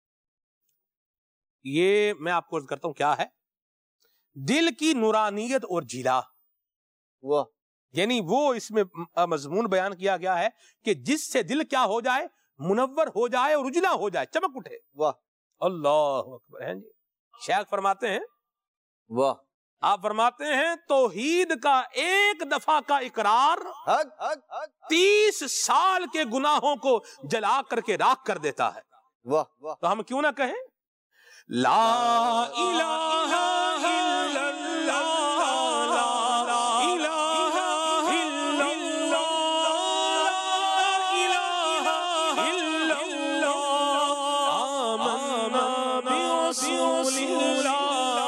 S2: یہ میں آپ کو عرض کرتا ہوں کیا ہے، دل کی نورانیت اور جلا، یعنی وہ اس میں مضمون بیان کیا گیا ہے کہ جس سے دل کیا ہو جائے، منور ہو جائے اور اجلا ہو جائے، چمک اٹھے۔ واہ اللہ اکبر ہے جی۔ شیخ فرماتے ہیں،
S4: واہ،
S2: آپ فرماتے ہیں توحید کا ایک دفعہ کا اقرار 30 سال کے گناہوں کو جلا کر کے راکھ کر دیتا ہے۔
S4: واہ،
S2: تو ہم کیوں نہ کہیں لا الہ الا اللہ، لا الہ الا اللہ، لا الہ الا اللہ، آمنا برسول اللہ۔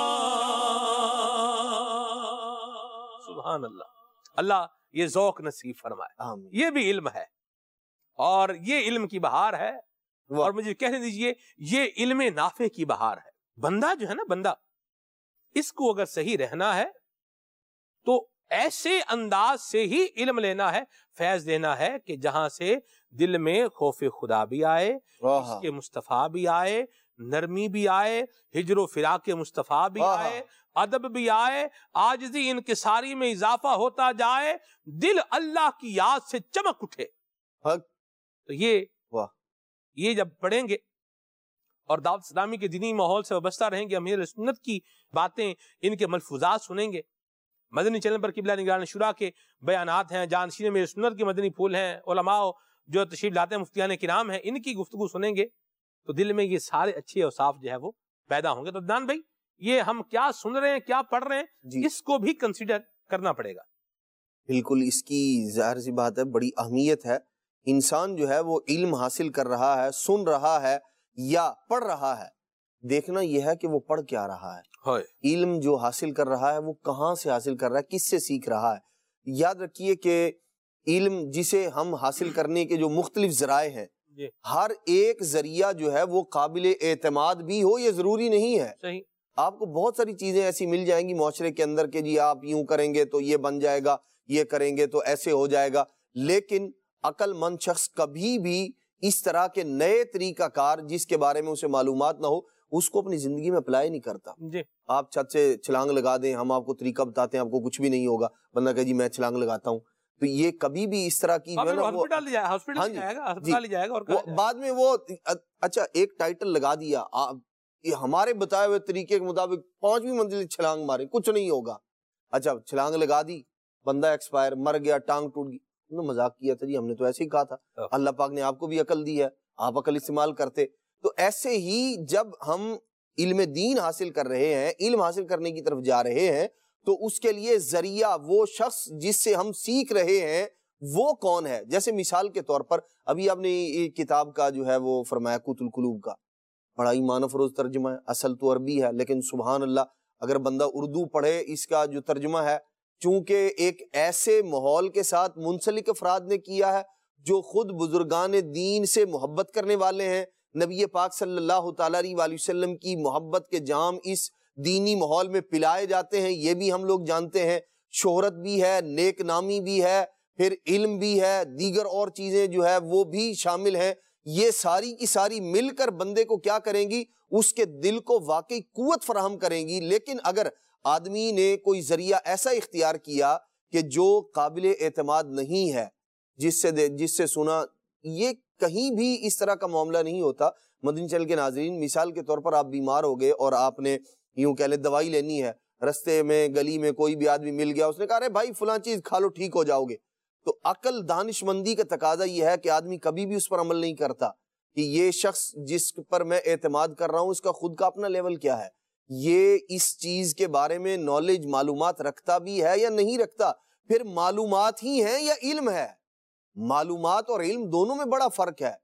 S2: سبحان اللہ، اللہ یہ ذوق نصیب فرمائے۔ یہ بھی علم ہے، اور یہ علم کی بہار ہے، اور مجھے کہنے دیجئے یہ علم نافع کی بہار ہے۔ بندہ جو ہے نا، بندہ اس کو اگر صحیح رہنا ہے تو ایسے انداز سے ہی علم لینا ہے، فیض دینا ہے کہ جہاں سے دل میں خوف خدا بھی آئے، اس کے مصطفیٰ بھی آئے، نرمی بھی آئے، ہجر و فراق کے مصطفیٰ بھی آئے، ادب بھی آئے، عاجزی انکساری میں اضافہ ہوتا جائے، دل اللہ کی یاد سے چمک اٹھے۔ تو یہ جب پڑھیں گے اور دعوت اسلامی کے دینی ماحول سے وابستہ رہیں گے، امیر سنت کی باتیں، ان کے ملفوظات سنیں گے، مدنی چینل پر قبلہ نگران شورا کے بیانات ہیں، جانشین امیر سنت کے مدنی پھول ہیں، علماء جو تشریف لاتے ہیں، مفتیان کرام ہیں، ان کی گفتگو سنیں گے تو دل میں یہ سارے اچھے اوصاف جو ہے وہ پیدا ہوں گے۔ تو دان بھائی، یہ ہم کیا سن رہے ہیں، کیا پڑھ رہے ہیں، اس کو بھی کنسیڈر کرنا پڑے گا۔
S4: بالکل، اس کی ظاہر سی بات ہے، بڑی اہمیت ہے۔ انسان جو ہے وہ علم حاصل کر رہا ہے، سن رہا ہے یا پڑھ رہا ہے، دیکھنا یہ ہے کہ وہ پڑھ کیا رہا ہے، علم جو حاصل کر رہا ہے وہ کہاں سے حاصل کر رہا ہے، کس سے سیکھ رہا ہے۔ یاد رکھیے کہ علم جسے ہم حاصل کرنے کے جو مختلف ذرائع ہیں، ہر ایک ذریعہ جو ہے وہ قابل اعتماد بھی ہو، یہ ضروری نہیں ہے۔
S2: صحیح،
S4: آپ کو بہت ساری چیزیں ایسی مل جائیں گی معاشرے کے اندر کہ جی آپ یوں کریں گے تو یہ بن جائے گا، یہ کریں گے تو ایسے ہو جائے گا، لیکن عقل مند شخص کبھی بھی اس طرح کے نئے طریقہ کار جس کے بارے میں اسے معلومات نہ ہو اس کو اپنی زندگی میں اپلائی نہیں کرتا۔ آپ چھت سے چھلانگ لگا دیں، ہم آپ کو طریقہ بتاتے ہیں، آپ کو کچھ بھی نہیں ہوگا، بندہ کہ جی میں چھلانگ لگاتا ہوں، تو یہ کبھی بھی اس طرح کی بعد میں وہ اچھا ایک ٹائٹل لگا دیا، ہمارے بتائے ہوئے طریقے کے مطابق 5ویں منزل چھلانگ مارے، کچھ نہیں ہوگا۔ اچھا چھلانگ لگا دی، بندہ ایکسپائر مر گیا، ٹانگ ٹوٹ گئی، انہوں نے مذاق کیا تھا جی ہم نے تو ایسے ہی کہا تھا، اللہ پاک نے آپ کو بھی عقل دی ہے، آپ عقل استعمال کرتے۔ تو ایسے ہی جب ہم علم دین حاصل کر رہے ہیں، علم حاصل کرنے کی طرف جا رہے ہیں، تو اس کے لیے ذریعہ وہ شخص جس سے ہم سیکھ رہے ہیں وہ کون ہے؟ جیسے مثال کے طور پر ابھی آپ نے کتاب کا جو ہے وہ فرمایا قوت القلوب کا، بڑا ایمان افروز ترجمہ ہے، اصل تو عربی ہے لیکن سبحان اللہ اگر بندہ اردو پڑھے، اس کا جو ترجمہ ہے چونکہ ایک ایسے ماحول کے ساتھ منسلک افراد نے کیا ہے جو خود بزرگان دین سے محبت کرنے والے ہیں، نبی پاک صلی اللہ تعالیٰ علیہ وآلہ وسلم کی محبت کے جام اس دینی ماحول میں پلائے جاتے ہیں، یہ بھی ہم لوگ جانتے ہیں، شہرت بھی ہے، نیک نامی بھی ہے، پھر علم بھی ہے، دیگر اور چیزیں جو ہے وہ بھی شامل ہیں، یہ ساری کی ساری مل کر بندے کو کیا کریں گی؟ اس کے دل کو واقعی قوت فراہم کریں گی۔ لیکن اگر آدمی نے کوئی ذریعہ ایسا اختیار کیا کہ جو قابل اعتماد نہیں ہے، جس سے سنا، یہ کہیں بھی اس طرح کا معاملہ نہیں ہوتا۔ مدنی چینل کے ناظرین، مثال کے طور پر آپ بیمار ہو گئے اور آپ نے یوں کہہ لیں دوائی لینی ہے، رستے میں گلی میں کوئی بھی آدمی مل گیا، اس نے کہا ارے بھائی فلاں چیز کھا لو ٹھیک ہو جاؤ گے، تو عقل دانش مندی کا تقاضا یہ ہے کہ آدمی کبھی بھی اس پر عمل نہیں کرتا کہ یہ شخص جس پر میں اعتماد کر رہا ہوں اس کا خود کا اپنا لیول کیا ہے، یہ اس چیز کے بارے میں نالج معلومات رکھتا بھی ہے یا نہیں رکھتا، پھر معلومات ہی ہیں یا علم ہے؟ معلومات اور علم دونوں میں بڑا فرق ہے۔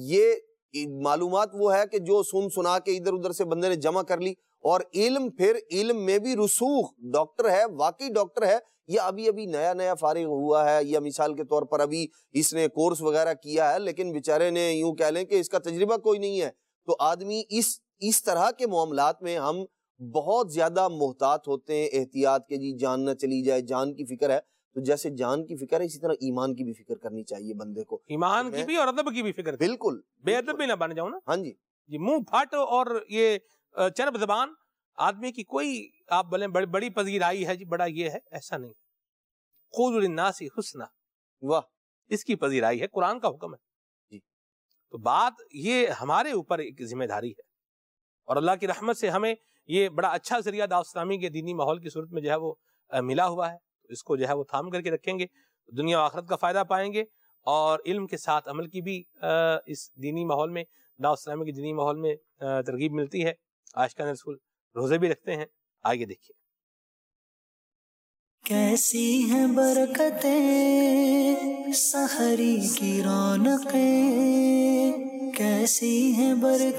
S4: یہ معلومات وہ ہے کہ جو سنا کے ادھر ادھر سے بندے نے جمع کر لی، اور علم پھر علم میں بھی رسوخ، ڈاکٹر ہے واقعی ڈاکٹر ہے یا ابھی نیا فارغ ہوا ہے، یا مثال کے طور پر ابھی اس نے کورس وغیرہ کیا ہے لیکن بیچارے نے یوں کہہ لیں کہ اس کا تجربہ کوئی نہیں ہے، تو آدمی اس طرح کے معاملات میں ہم بہت زیادہ محتاط ہوتے ہیں، احتیاط کے جی جان نہ چلی جائے، جان کی فکر ہے، تو جیسے جان کی فکر ہے اسی طرح ایمان کی بھی فکر کرنی چاہیے بندے کو،
S2: ایمان کی بھی اور ادب کی بھی فکر،
S4: بالکل
S2: بے ادب بھی نہ بن جاؤں نا۔ ہاں
S4: جی
S2: منہ پھٹ اور یہ چرب زبان آدمی کی کوئی آپ بولیں بڑی پذیرائی ہے جی، بڑا یہ ہے، ایسا نہیں۔ قولوا للناس حسنا،
S4: واہ،
S2: اس کی پذیرائی ہے، قرآن کا حکم ہے
S4: جی۔
S2: تو بات یہ ہمارے اوپر ایک ذمہ داری ہے، اور اللہ کی رحمت سے ہمیں یہ بڑا اچھا ذریعہ دعوت اسلامی کے دینی ماحول کی صورت میں جو ہے وہ ملا ہوا ہے، اس کو جو ہے وہ تھام کر کے رکھیں گے، دنیا و آخرت کا فائدہ پائیں گے، اور علم کے ساتھ عمل کی بھی اس دینی ماحول میں، دعوت اسلامی کے دینی ماحول میں ترغیب ملتی ہے۔ عاشقان رسول روزے بھی رکھتے ہیں، آگے دیکھیے۔
S1: کیسی ہیں برکتیں سحری کی رونقیں، کیسی ہیں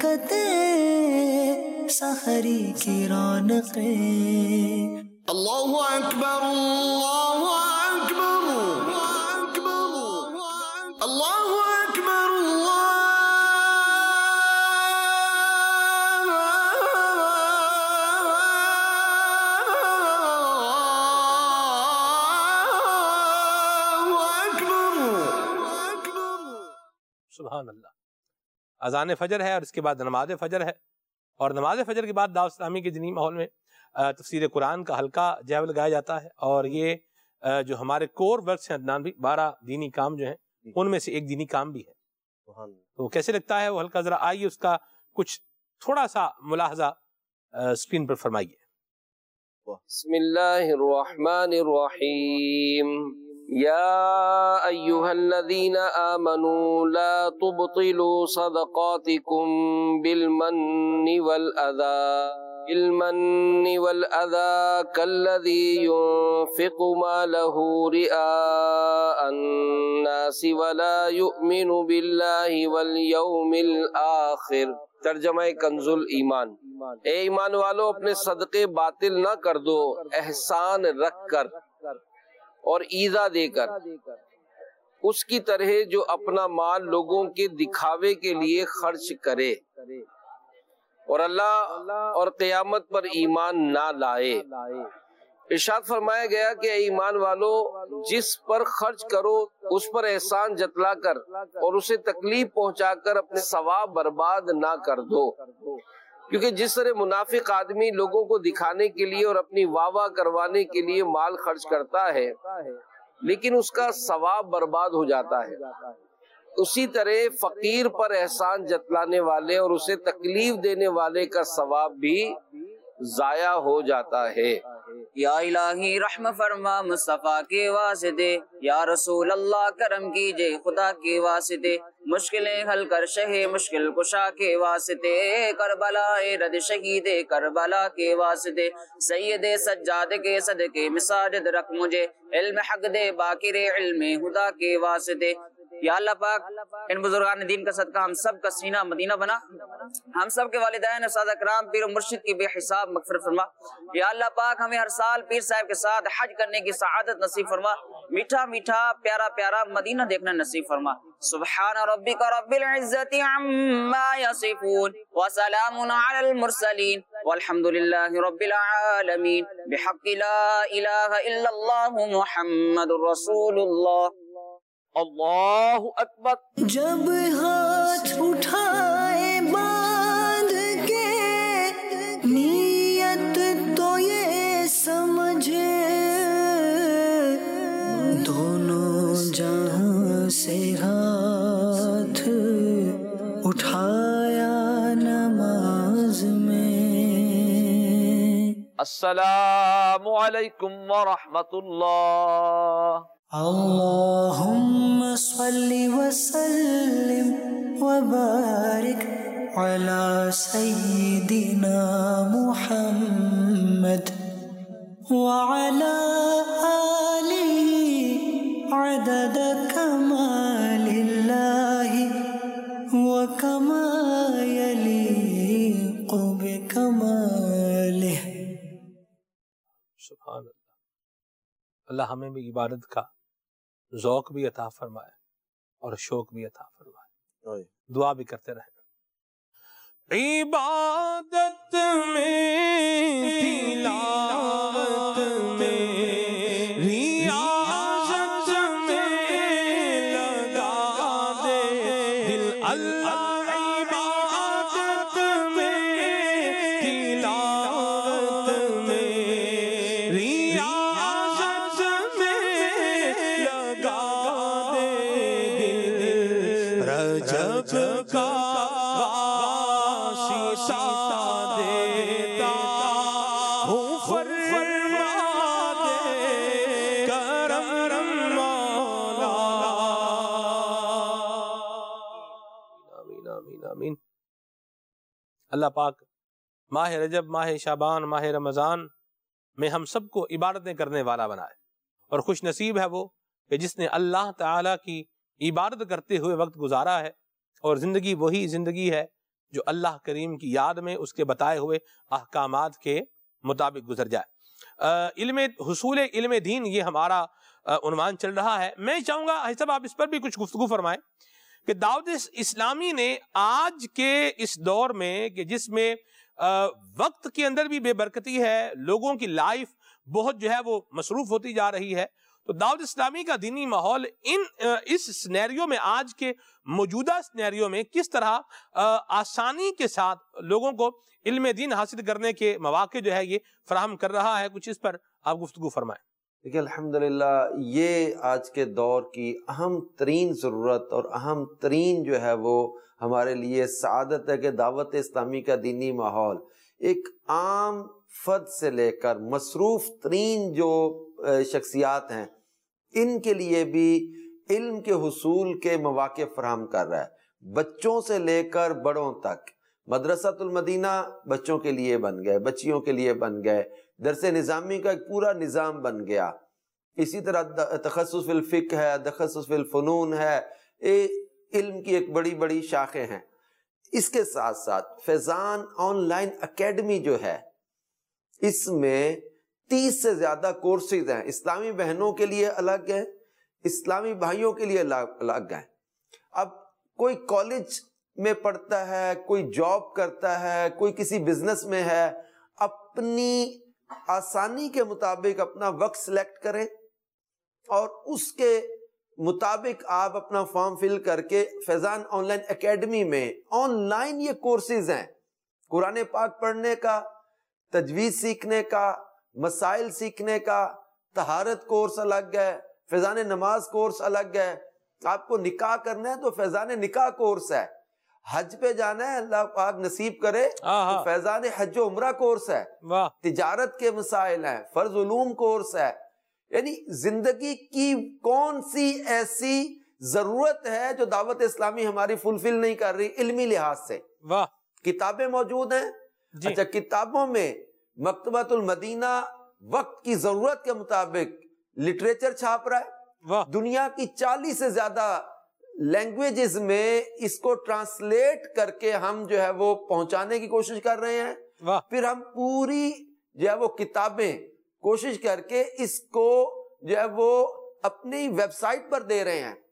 S1: برکتیں سحری کی رونقیں، اللہ اکبر اللہ اکبر اللہ اکبر
S2: سبحان اللہ۔ اذان فجر ہے اور اس کے بعد نماز فجر ہے، اور نماز فجر کے بعد دعوت اسلامی کے دینی ماحول میں تفسیر قرآن کا حلقہ جو ہے لگایا جاتا ہے، اور یہ جو ہمارے کور ورکس ہیں عدنان بھی 12 دینی کام جو ہیں ان میں سے ایک دینی کام بھی ہے۔ تو کیسے لگتا ہے وہ حلقہ؟ ذرا آئیے اس کا کچھ تھوڑا سا ملاحظہ اسکرین پر فرمائیے۔
S6: بسم اللہ الرحمن الرحیم، یا ایہا الذین آمنوا لا تبطلوا صدقاتکم بالمن والأذى كالذي ينفق ماله رئاء الناس ولا يؤمن بالله واليوم الآخر۔ ترجمہ کنز الایمان۔ اے ایمان والو، اپنے صدقے باطل نہ کر دو، احسان رکھ کر اور ایذا دے کر، اس کی طرح جو اپنا مال لوگوں کے دکھاوے کے لیے خرچ کرے اور اللہ اور قیامت پر ایمان نہ لائے۔ ارشاد فرمایا گیا کہ اے ایمان والو، جس پر خرچ کرو اس پر احسان جتلا کر اور اسے تکلیف پہنچا کر اپنے ثواب برباد نہ کر دو، کیونکہ جس طرح منافق آدمی لوگوں کو دکھانے کے لیے اور اپنی واہ واہ کروانے کے لیے مال خرچ کرتا ہے لیکن اس کا ثواب برباد ہو جاتا ہے، اسی طرح فقیر پر احسان جتلانے والے اور اسے تکلیف دینے والے کا ثواب بھی ضائع ہو جاتا ہے۔
S5: یا الہی رحم فرما مصطفیٰ کے واسطے، یا رسول اللہ کرم کیجے خدا کے واسطے، مشکلیں حل کر شہ مشکل کشا کے واسطے، کربلا رد شہید کربلا کے واسطے، سید سجاد کے صدقے مساجد رکھ مجھے، علم حق دے باقر علم خدا کے واسطے۔ یا اللہ پاک ان بزرگان دین کا صدقہ ہم سب کا سینہ مدینہ بنا، ہم سب کے والدین اساتذہ کرام پیر و مرشد کی بے حساب مغفرت فرما۔ یا اللہ پاک ہمیں ہر سال پیر صاحب کے ساتھ حج کرنے کی سعادت نصیب فرما، میٹھا میٹھا پیارا پیارا مدینہ دیکھنا نصیب فرما۔ سبحان ربک رب العزت عما یصفون وسلام علی المرسلین والحمد للہ رب العالمین بحق لا الہ الا اللہ محمد رسول اللہ۔ اللہ اکبر۔
S1: جب ہاتھ اٹھائے باندھ کے نیت تو یہ سمجھے، دونوں جہاں سے ہاتھ اٹھایا نماز میں۔
S6: السلام علیکم ورحمۃ اللہ۔
S1: اللہم صلی وسلم وبارک علی سیدنا محمد وعلی آلہ عدد کمال اللہ وکما یلیق بکمالہ۔
S2: سبحان اللہ۔ اللہ ہمیں بھی عبادت کا ذوق بھی عطا فرمائے اور شوق بھی عطا فرمائے، دعا بھی کرتے رہیں۔ عبادت میں تلاوت میں ریاضت میں لگا دے دل، اللہ عبادت میں تلاوت میں ریاضت میں لگا دے دل، رجب کا اللہ پاک ماہ رجب، ماہ شعبان، ماہ رمضان میں ہم سب کو عبادتیں کرنے والا بنائے، اور خوش نصیب ہے وہ کہ جس نے اللہ تعالیٰ کی عبادت کرتے ہوئے وقت گزارا ہے، اور زندگی وہی زندگی ہے جو اللہ کریم کی یاد میں اس کے بتائے ہوئے احکامات کے مطابق گزر جائے۔ حصول علم دین یہ ہمارا عنوان چل رہا ہے۔ میں چاہوں گا صاحب آپ اس پر بھی کچھ گفتگو فرمائیں کہ دعوت اسلامی نے آج کے اس دور میں کہ جس میں وقت کے اندر بھی بے برکتی ہے، لوگوں کی لائف بہت جو ہے وہ مصروف ہوتی جا رہی ہے، تو دعوت اسلامی کا دینی ماحول اس سینیریو میں، آج کے موجودہ سینیریو میں کس طرح آسانی کے ساتھ لوگوں کو علم دین حاصل کرنے کے مواقع جو ہے یہ فراہم کر رہا ہے، کچھ اس پر آپ گفتگو فرمائیں۔
S3: دیکھیں الحمدللہ یہ آج کے دور کی اہم ترین ضرورت اور اہم ترین جو ہے وہ ہمارے لیے سعادت ہے کہ دعوت اسلامی کا دینی ماحول ایک عام فرد سے لے کر مصروف ترین جو شخصیات ہیں ان کے لیے بھی علم کے حصول کے مواقع فراہم کر رہا ہے، بچوں سے لے کر بڑوں تک۔ مدرسۃ المدینہ بچوں کے لیے بن گئے، بچیوں کے لیے بن گئے، درس نظامی کا ایک پورا نظام بن گیا۔ اسی طرح تخصص فی الفقہ ہے، تخصص فی الفنون ہے، علم کی ایک بڑی بڑی شاخیں ہیں۔ اس کے ساتھ ساتھ فیضان آن لائن اکیڈمی جو ہے اس میں 30 سے زیادہ کورسز ہیں، اسلامی بہنوں کے لیے الگ ہیں، اسلامی بھائیوں کے لیے الگ ہیں۔ اب کوئی کالج میں پڑھتا ہے، کوئی جاب کرتا ہے، کوئی کسی بزنس میں ہے، اپنی آسانی کے مطابق اپنا وقت سلیکٹ کریں اور اس کے مطابق آپ اپنا فارم فل کر کے فیضان آن لائن اکیڈمی میں آن لائن یہ کورسز ہیں، قرآن پاک پڑھنے کا، تجوید سیکھنے کا، مسائل سیکھنے کا، طہارت کورس الگ ہے، فیضان نماز کورس الگ ہے، آپ کو نکاح کرنا ہے تو فیضان نکاح کورس ہے۔ حج پہ جانا ہے، اللہ پاک نصیب کرے تو فیضان حج و عمرہ کورس ہے، تجارت کے مسائل ہیں، فرض علوم کورس ہے. یعنی زندگی کی کون سی ایسی ضرورت ہے جو دعوت اسلامی ہماری فلفل نہیں کر رہی علمی لحاظ سے؟ کتابیں موجود ہیں. اچھا، کتابوں میں مکتبۃ المدینہ وقت کی ضرورت کے مطابق لٹریچر چھاپ رہا ہے. دنیا کی 40 سے زیادہ لینگویجز میں اس کو ٹرانسلیٹ کر کے ہم جو ہے وہ پہنچانے کی کوشش کر رہے ہیں. پھر ہم پوری جو ہے وہ کتابیں کوشش کر کے اس کو جو ہے وہ اپنی ویب سائٹ پر دے رہے ہیں.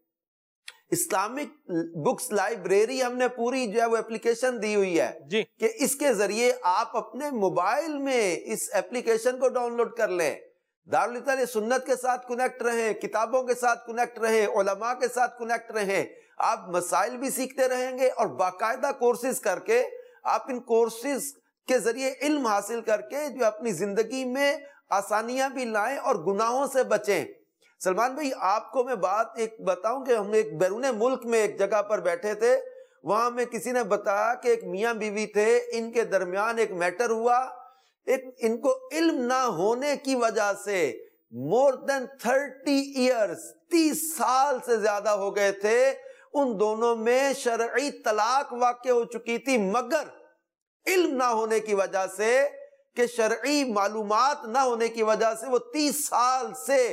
S3: اسلامک بکس لائبریری ہم نے پوری جو ہے وہ اپلیکیشن دی ہوئی ہے کہ اس کے ذریعے آپ اپنے موبائل میں اس اپلیکیشن کو ڈاؤن لوڈ کر لیں. دارالعلوم سنت کے ساتھ کنیکٹ رہیں، کتابوں کے ساتھ کنیکٹ رہیں، علماء کے ساتھ کنیکٹ رہیں. آپ مسائل بھی سیکھتے رہیں گے اور باقاعدہ کورسز کر کے آپ ان کورسز کے ذریعے علم حاصل کر کے جو اپنی زندگی میں آسانیاں بھی لائیں اور گناہوں سے بچیں. سلمان بھائی، آپ کو میں بات ایک بتاؤں کہ ہم ایک بیرون ملک میں ایک جگہ پر بیٹھے تھے، وہاں میں کسی نے بتایا کہ ایک میاں بیوی تھے، ان کے درمیان ایک میٹر ہوا. ان کو علم نہ ہونے کی وجہ سے more than 30 years 30 سال سے زیادہ ہو گئے تھے، ان دونوں میں شرعی طلاق واقع ہو چکی تھی، مگر علم نہ ہونے کی وجہ سے، کہ شرعی معلومات نہ ہونے کی وجہ سے وہ 30 سال سے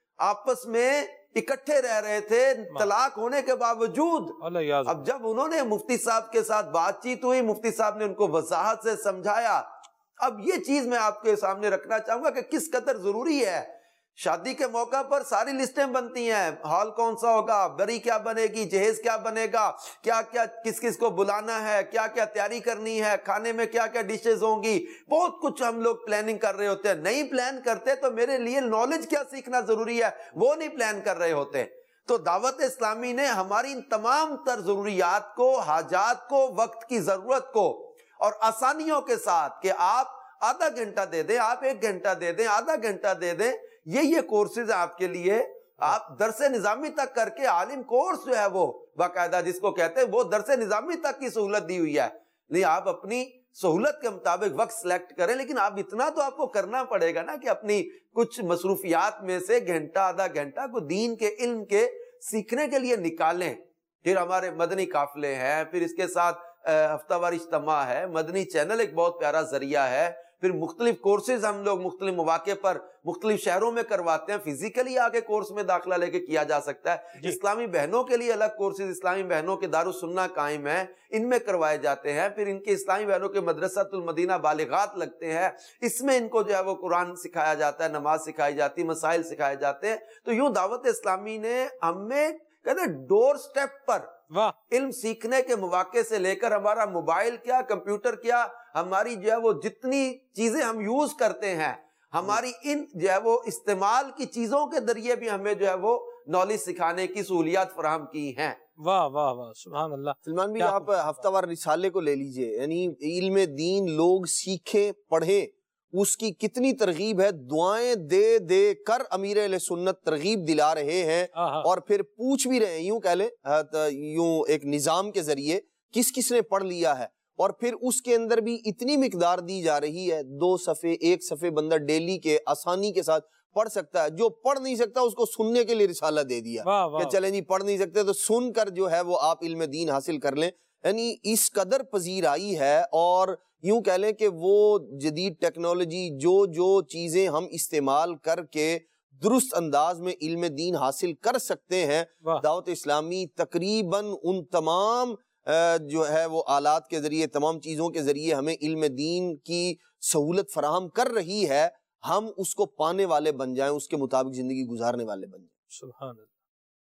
S3: آپس میں اکٹھے رہ رہے تھے طلاق ہونے کے باوجود. اب جب انہوں نے مفتی صاحب کے ساتھ بات چیت ہوئی، مفتی صاحب نے ان کو وضاحت سے سمجھایا. اب یہ چیز میں آپ کے سامنے رکھنا چاہوں گا کہ کس قدر ضروری ہے. شادی کے موقع پر ساری لسٹیں بنتی ہیں، ہال کون سا ہوگا، بری کیا بنے گی، جہیز کیا بنے گا، کیا کیا کس کس کو بلانا ہے، کیا کیا تیاری کرنی ہے، کھانے میں کیا کیا ڈشز ہوں گی، بہت کچھ ہم لوگ پلاننگ کر رہے ہوتے ہیں. نہیں پلان کرتے تو میرے لیے نالج کیا سیکھنا ضروری ہے، وہ نہیں پلان کر رہے ہوتے. تو دعوت اسلامی نے ہماری ان تمام تر ضروریات کو، حاجات کو، وقت کی ضرورت کو اور آسانیوں کے ساتھ کہ آپ آدھا گھنٹہ دے دیں، آپ 1 گھنٹہ دے دیں، آدھا گھنٹہ دے دیں، یہ کورسز آپ کے لیے، آپ درس نظامی تک کر کے عالم کورس جو ہے وہ باقاعدہ جس کو کہتے ہیں وہ درس نظامی تک کی سہولت دی ہوئی ہے. نہیں، آپ اپنی سہولت کے مطابق وقت سلیکٹ کریں، لیکن آپ اتنا تو آپ کو کرنا پڑے گا نا کہ اپنی کچھ مصروفیات میں سے گھنٹہ آدھا گھنٹہ کو دین کے علم کے سیکھنے کے لیے نکالیں. پھر ہمارے مدنی قافلے ہیں، پھر اس کے ساتھ ہفتہ وار اجتماع ہے، مدنی چینل ایک بہت پیارا ذریعہ ہے. پھر مختلف کورسز ہم لوگ مختلف مواقع پر مختلف شہروں میں کرواتے ہیں. فزیکلی آگے کورس میں داخلہ لے کے کیا جا سکتا ہے. اسلامی بہنوں کے لیے الگ کورسز اسلامی بہنوں کے دارالسنہ قائم ہیں، ان میں کروائے جاتے ہیں. پھر ان کے اسلامی بہنوں کے مدرسۃ المدینہ بالغات لگتے ہیں، اس میں ان کو جو ہے وہ قرآن سکھایا جاتا ہے، نماز سکھائی جاتی ہے، مسائل سکھائے جاتے ہیں. تو یوں دعوت اسلامی نے ہمیں کہتے ہیں ڈور سٹیپ پر علم سیکھنے کے مواقع سے لے کر ہمارا موبائل کیا، کمپیوٹر کیا، ہماری جو ہے وہ جتنی چیزیں ہم یوز کرتے ہیں، ہماری ان جو ہے وہ استعمال کی چیزوں کے ذریعے بھی ہمیں جو ہے وہ نالج سکھانے کی سہولیات فراہم کی ہیں.
S2: واہ واہ واہ، سبحان اللہ.
S4: سلمان بھی آپ ہفتہ وار رسالے کو لے لیجئے، یعنی علم دین لوگ سیکھیں، پڑھیں، اس کی کتنی ترغیب ہے. دعائیں دے دے کر امیر اہل سنت ترغیب دلا رہے ہیں اور پھر پوچھ بھی رہے ہیں، یوں کہہ لیں یوں ایک نظام کے ذریعے کس کس نے پڑھ لیا ہے، اور پھر اس کے اندر بھی اتنی مقدار دی جا رہی ہے. 2 صفحے 1 صفحے بندہ ڈیلی کے آسانی کے ساتھ پڑھ سکتا ہے. جو پڑھ نہیں سکتا اس کو سننے کے لیے رسالہ دے دیا کہ چلیں جی پڑھ نہیں سکتے تو سن کر جو ہے وہ آپ علم دین حاصل کر لیں. یعنی اس قدر پذیرائی ہے، اور یوں کہہ لیں کہ وہ جدید ٹیکنالوجی جو چیزیں ہم استعمال کر کے درست انداز میں علم دین حاصل کر سکتے ہیں، دعوت اسلامی تقریباً ان تمام جو ہے وہ آلات کے ذریعے، تمام چیزوں کے ذریعے ہمیں علم دین کی سہولت فراہم کر رہی ہے. ہم اس کو پانے والے بن جائیں، اس کے مطابق زندگی گزارنے والے بن جائیں.
S2: سبحان اللہ.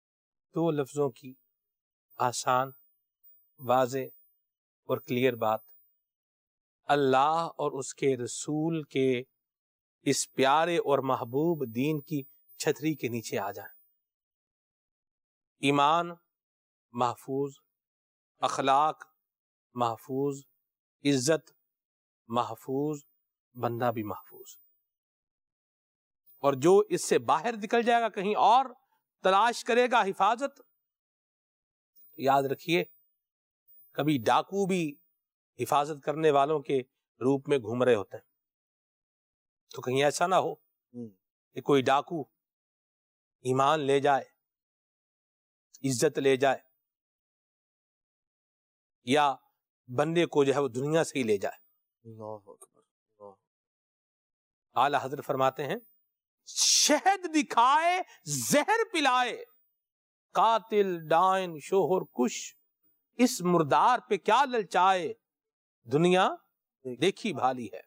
S2: 2 لفظوں کی آسان، واضح اور کلیئر بات، اللہ اور اس کے رسول کے اس پیارے اور محبوب دین کی چھتری کے نیچے آ جائیں. ایمان محفوظ، اخلاق محفوظ، عزت محفوظ، بندہ بھی محفوظ. اور جو اس سے باہر نکل جائے گا، کہیں اور تلاش کرے گا حفاظت، یاد رکھیے کبھی ڈاکو بھی حفاظت کرنے والوں کے روپ میں گھوم رہے ہوتے ہیں. تو کہیں ایسا نہ ہو کہ کوئی ڈاکو ایمان لے جائے, عزت لے جائے, یا بندے کو جو ہے وہ دنیا سے ہی لے جائے. اعلی حضرت فرماتے ہیں شہد دکھائے زہر پلائے, قاتل ڈائن شوہر کش, اس مردار پہ کیا للچائے, دنیا دیکھی بھالی ہے.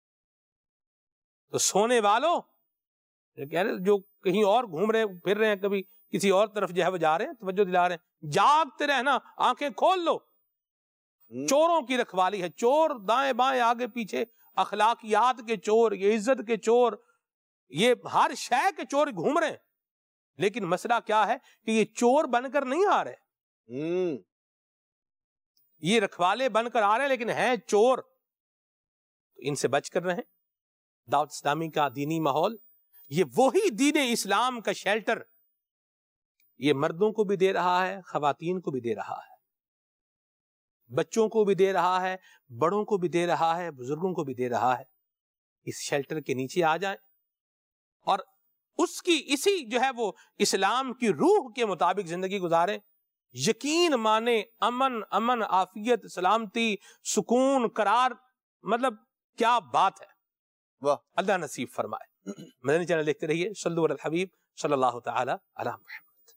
S2: تو سونے والوں کہہ رہے جو کہیں اور گھوم رہے پھر رہے ہیں, کبھی کسی اور طرف جو ہے وہ جا رہے ہیں, توجہ دلا رہے ہیں, جاگتے رہنا, آنکھیں کھول لو. چوروں کی رکھوالی ہے, چور دائیں بائیں آگے پیچھے, اخلاقیات کے چور, یہ عزت کے چور, یہ ہر شے کے چور گھوم رہے ہیں. لیکن مسئلہ کیا ہے کہ یہ چور بن کر نہیں آ رہے, یہ رکھوالے بن کر آ رہے ہیں لیکن ہیں چور. تو ان سے بچ کر رہیں. دعوت اسلامی کا دینی ماحول یہ وہی دین اسلام کا شیلٹر, یہ مردوں کو بھی دے رہا ہے, خواتین کو بھی دے رہا ہے, بچوں کو بھی دے رہا ہے, بڑوں کو بھی دے رہا ہے, بزرگوں کو بھی دے رہا ہے. اس شیلٹر کے نیچے آ جائیں اور اس کی اسی جو ہے وہ اسلام کی روح کے مطابق زندگی گزاریں. یقین مانے امن عافیت سلامتی سکون قرار, مطلب کیا بات ہے.
S4: واہ,
S2: اللہ نصیب فرمائے. مدنی چینل دیکھتے رہیے. صلو علی الحبیب صلی اللہ تعالی علی محمد.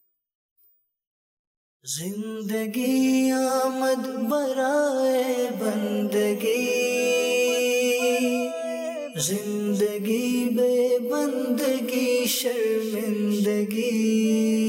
S1: زندگی آمد برائے بندگی, زندگی بے بندگی شرمندگی.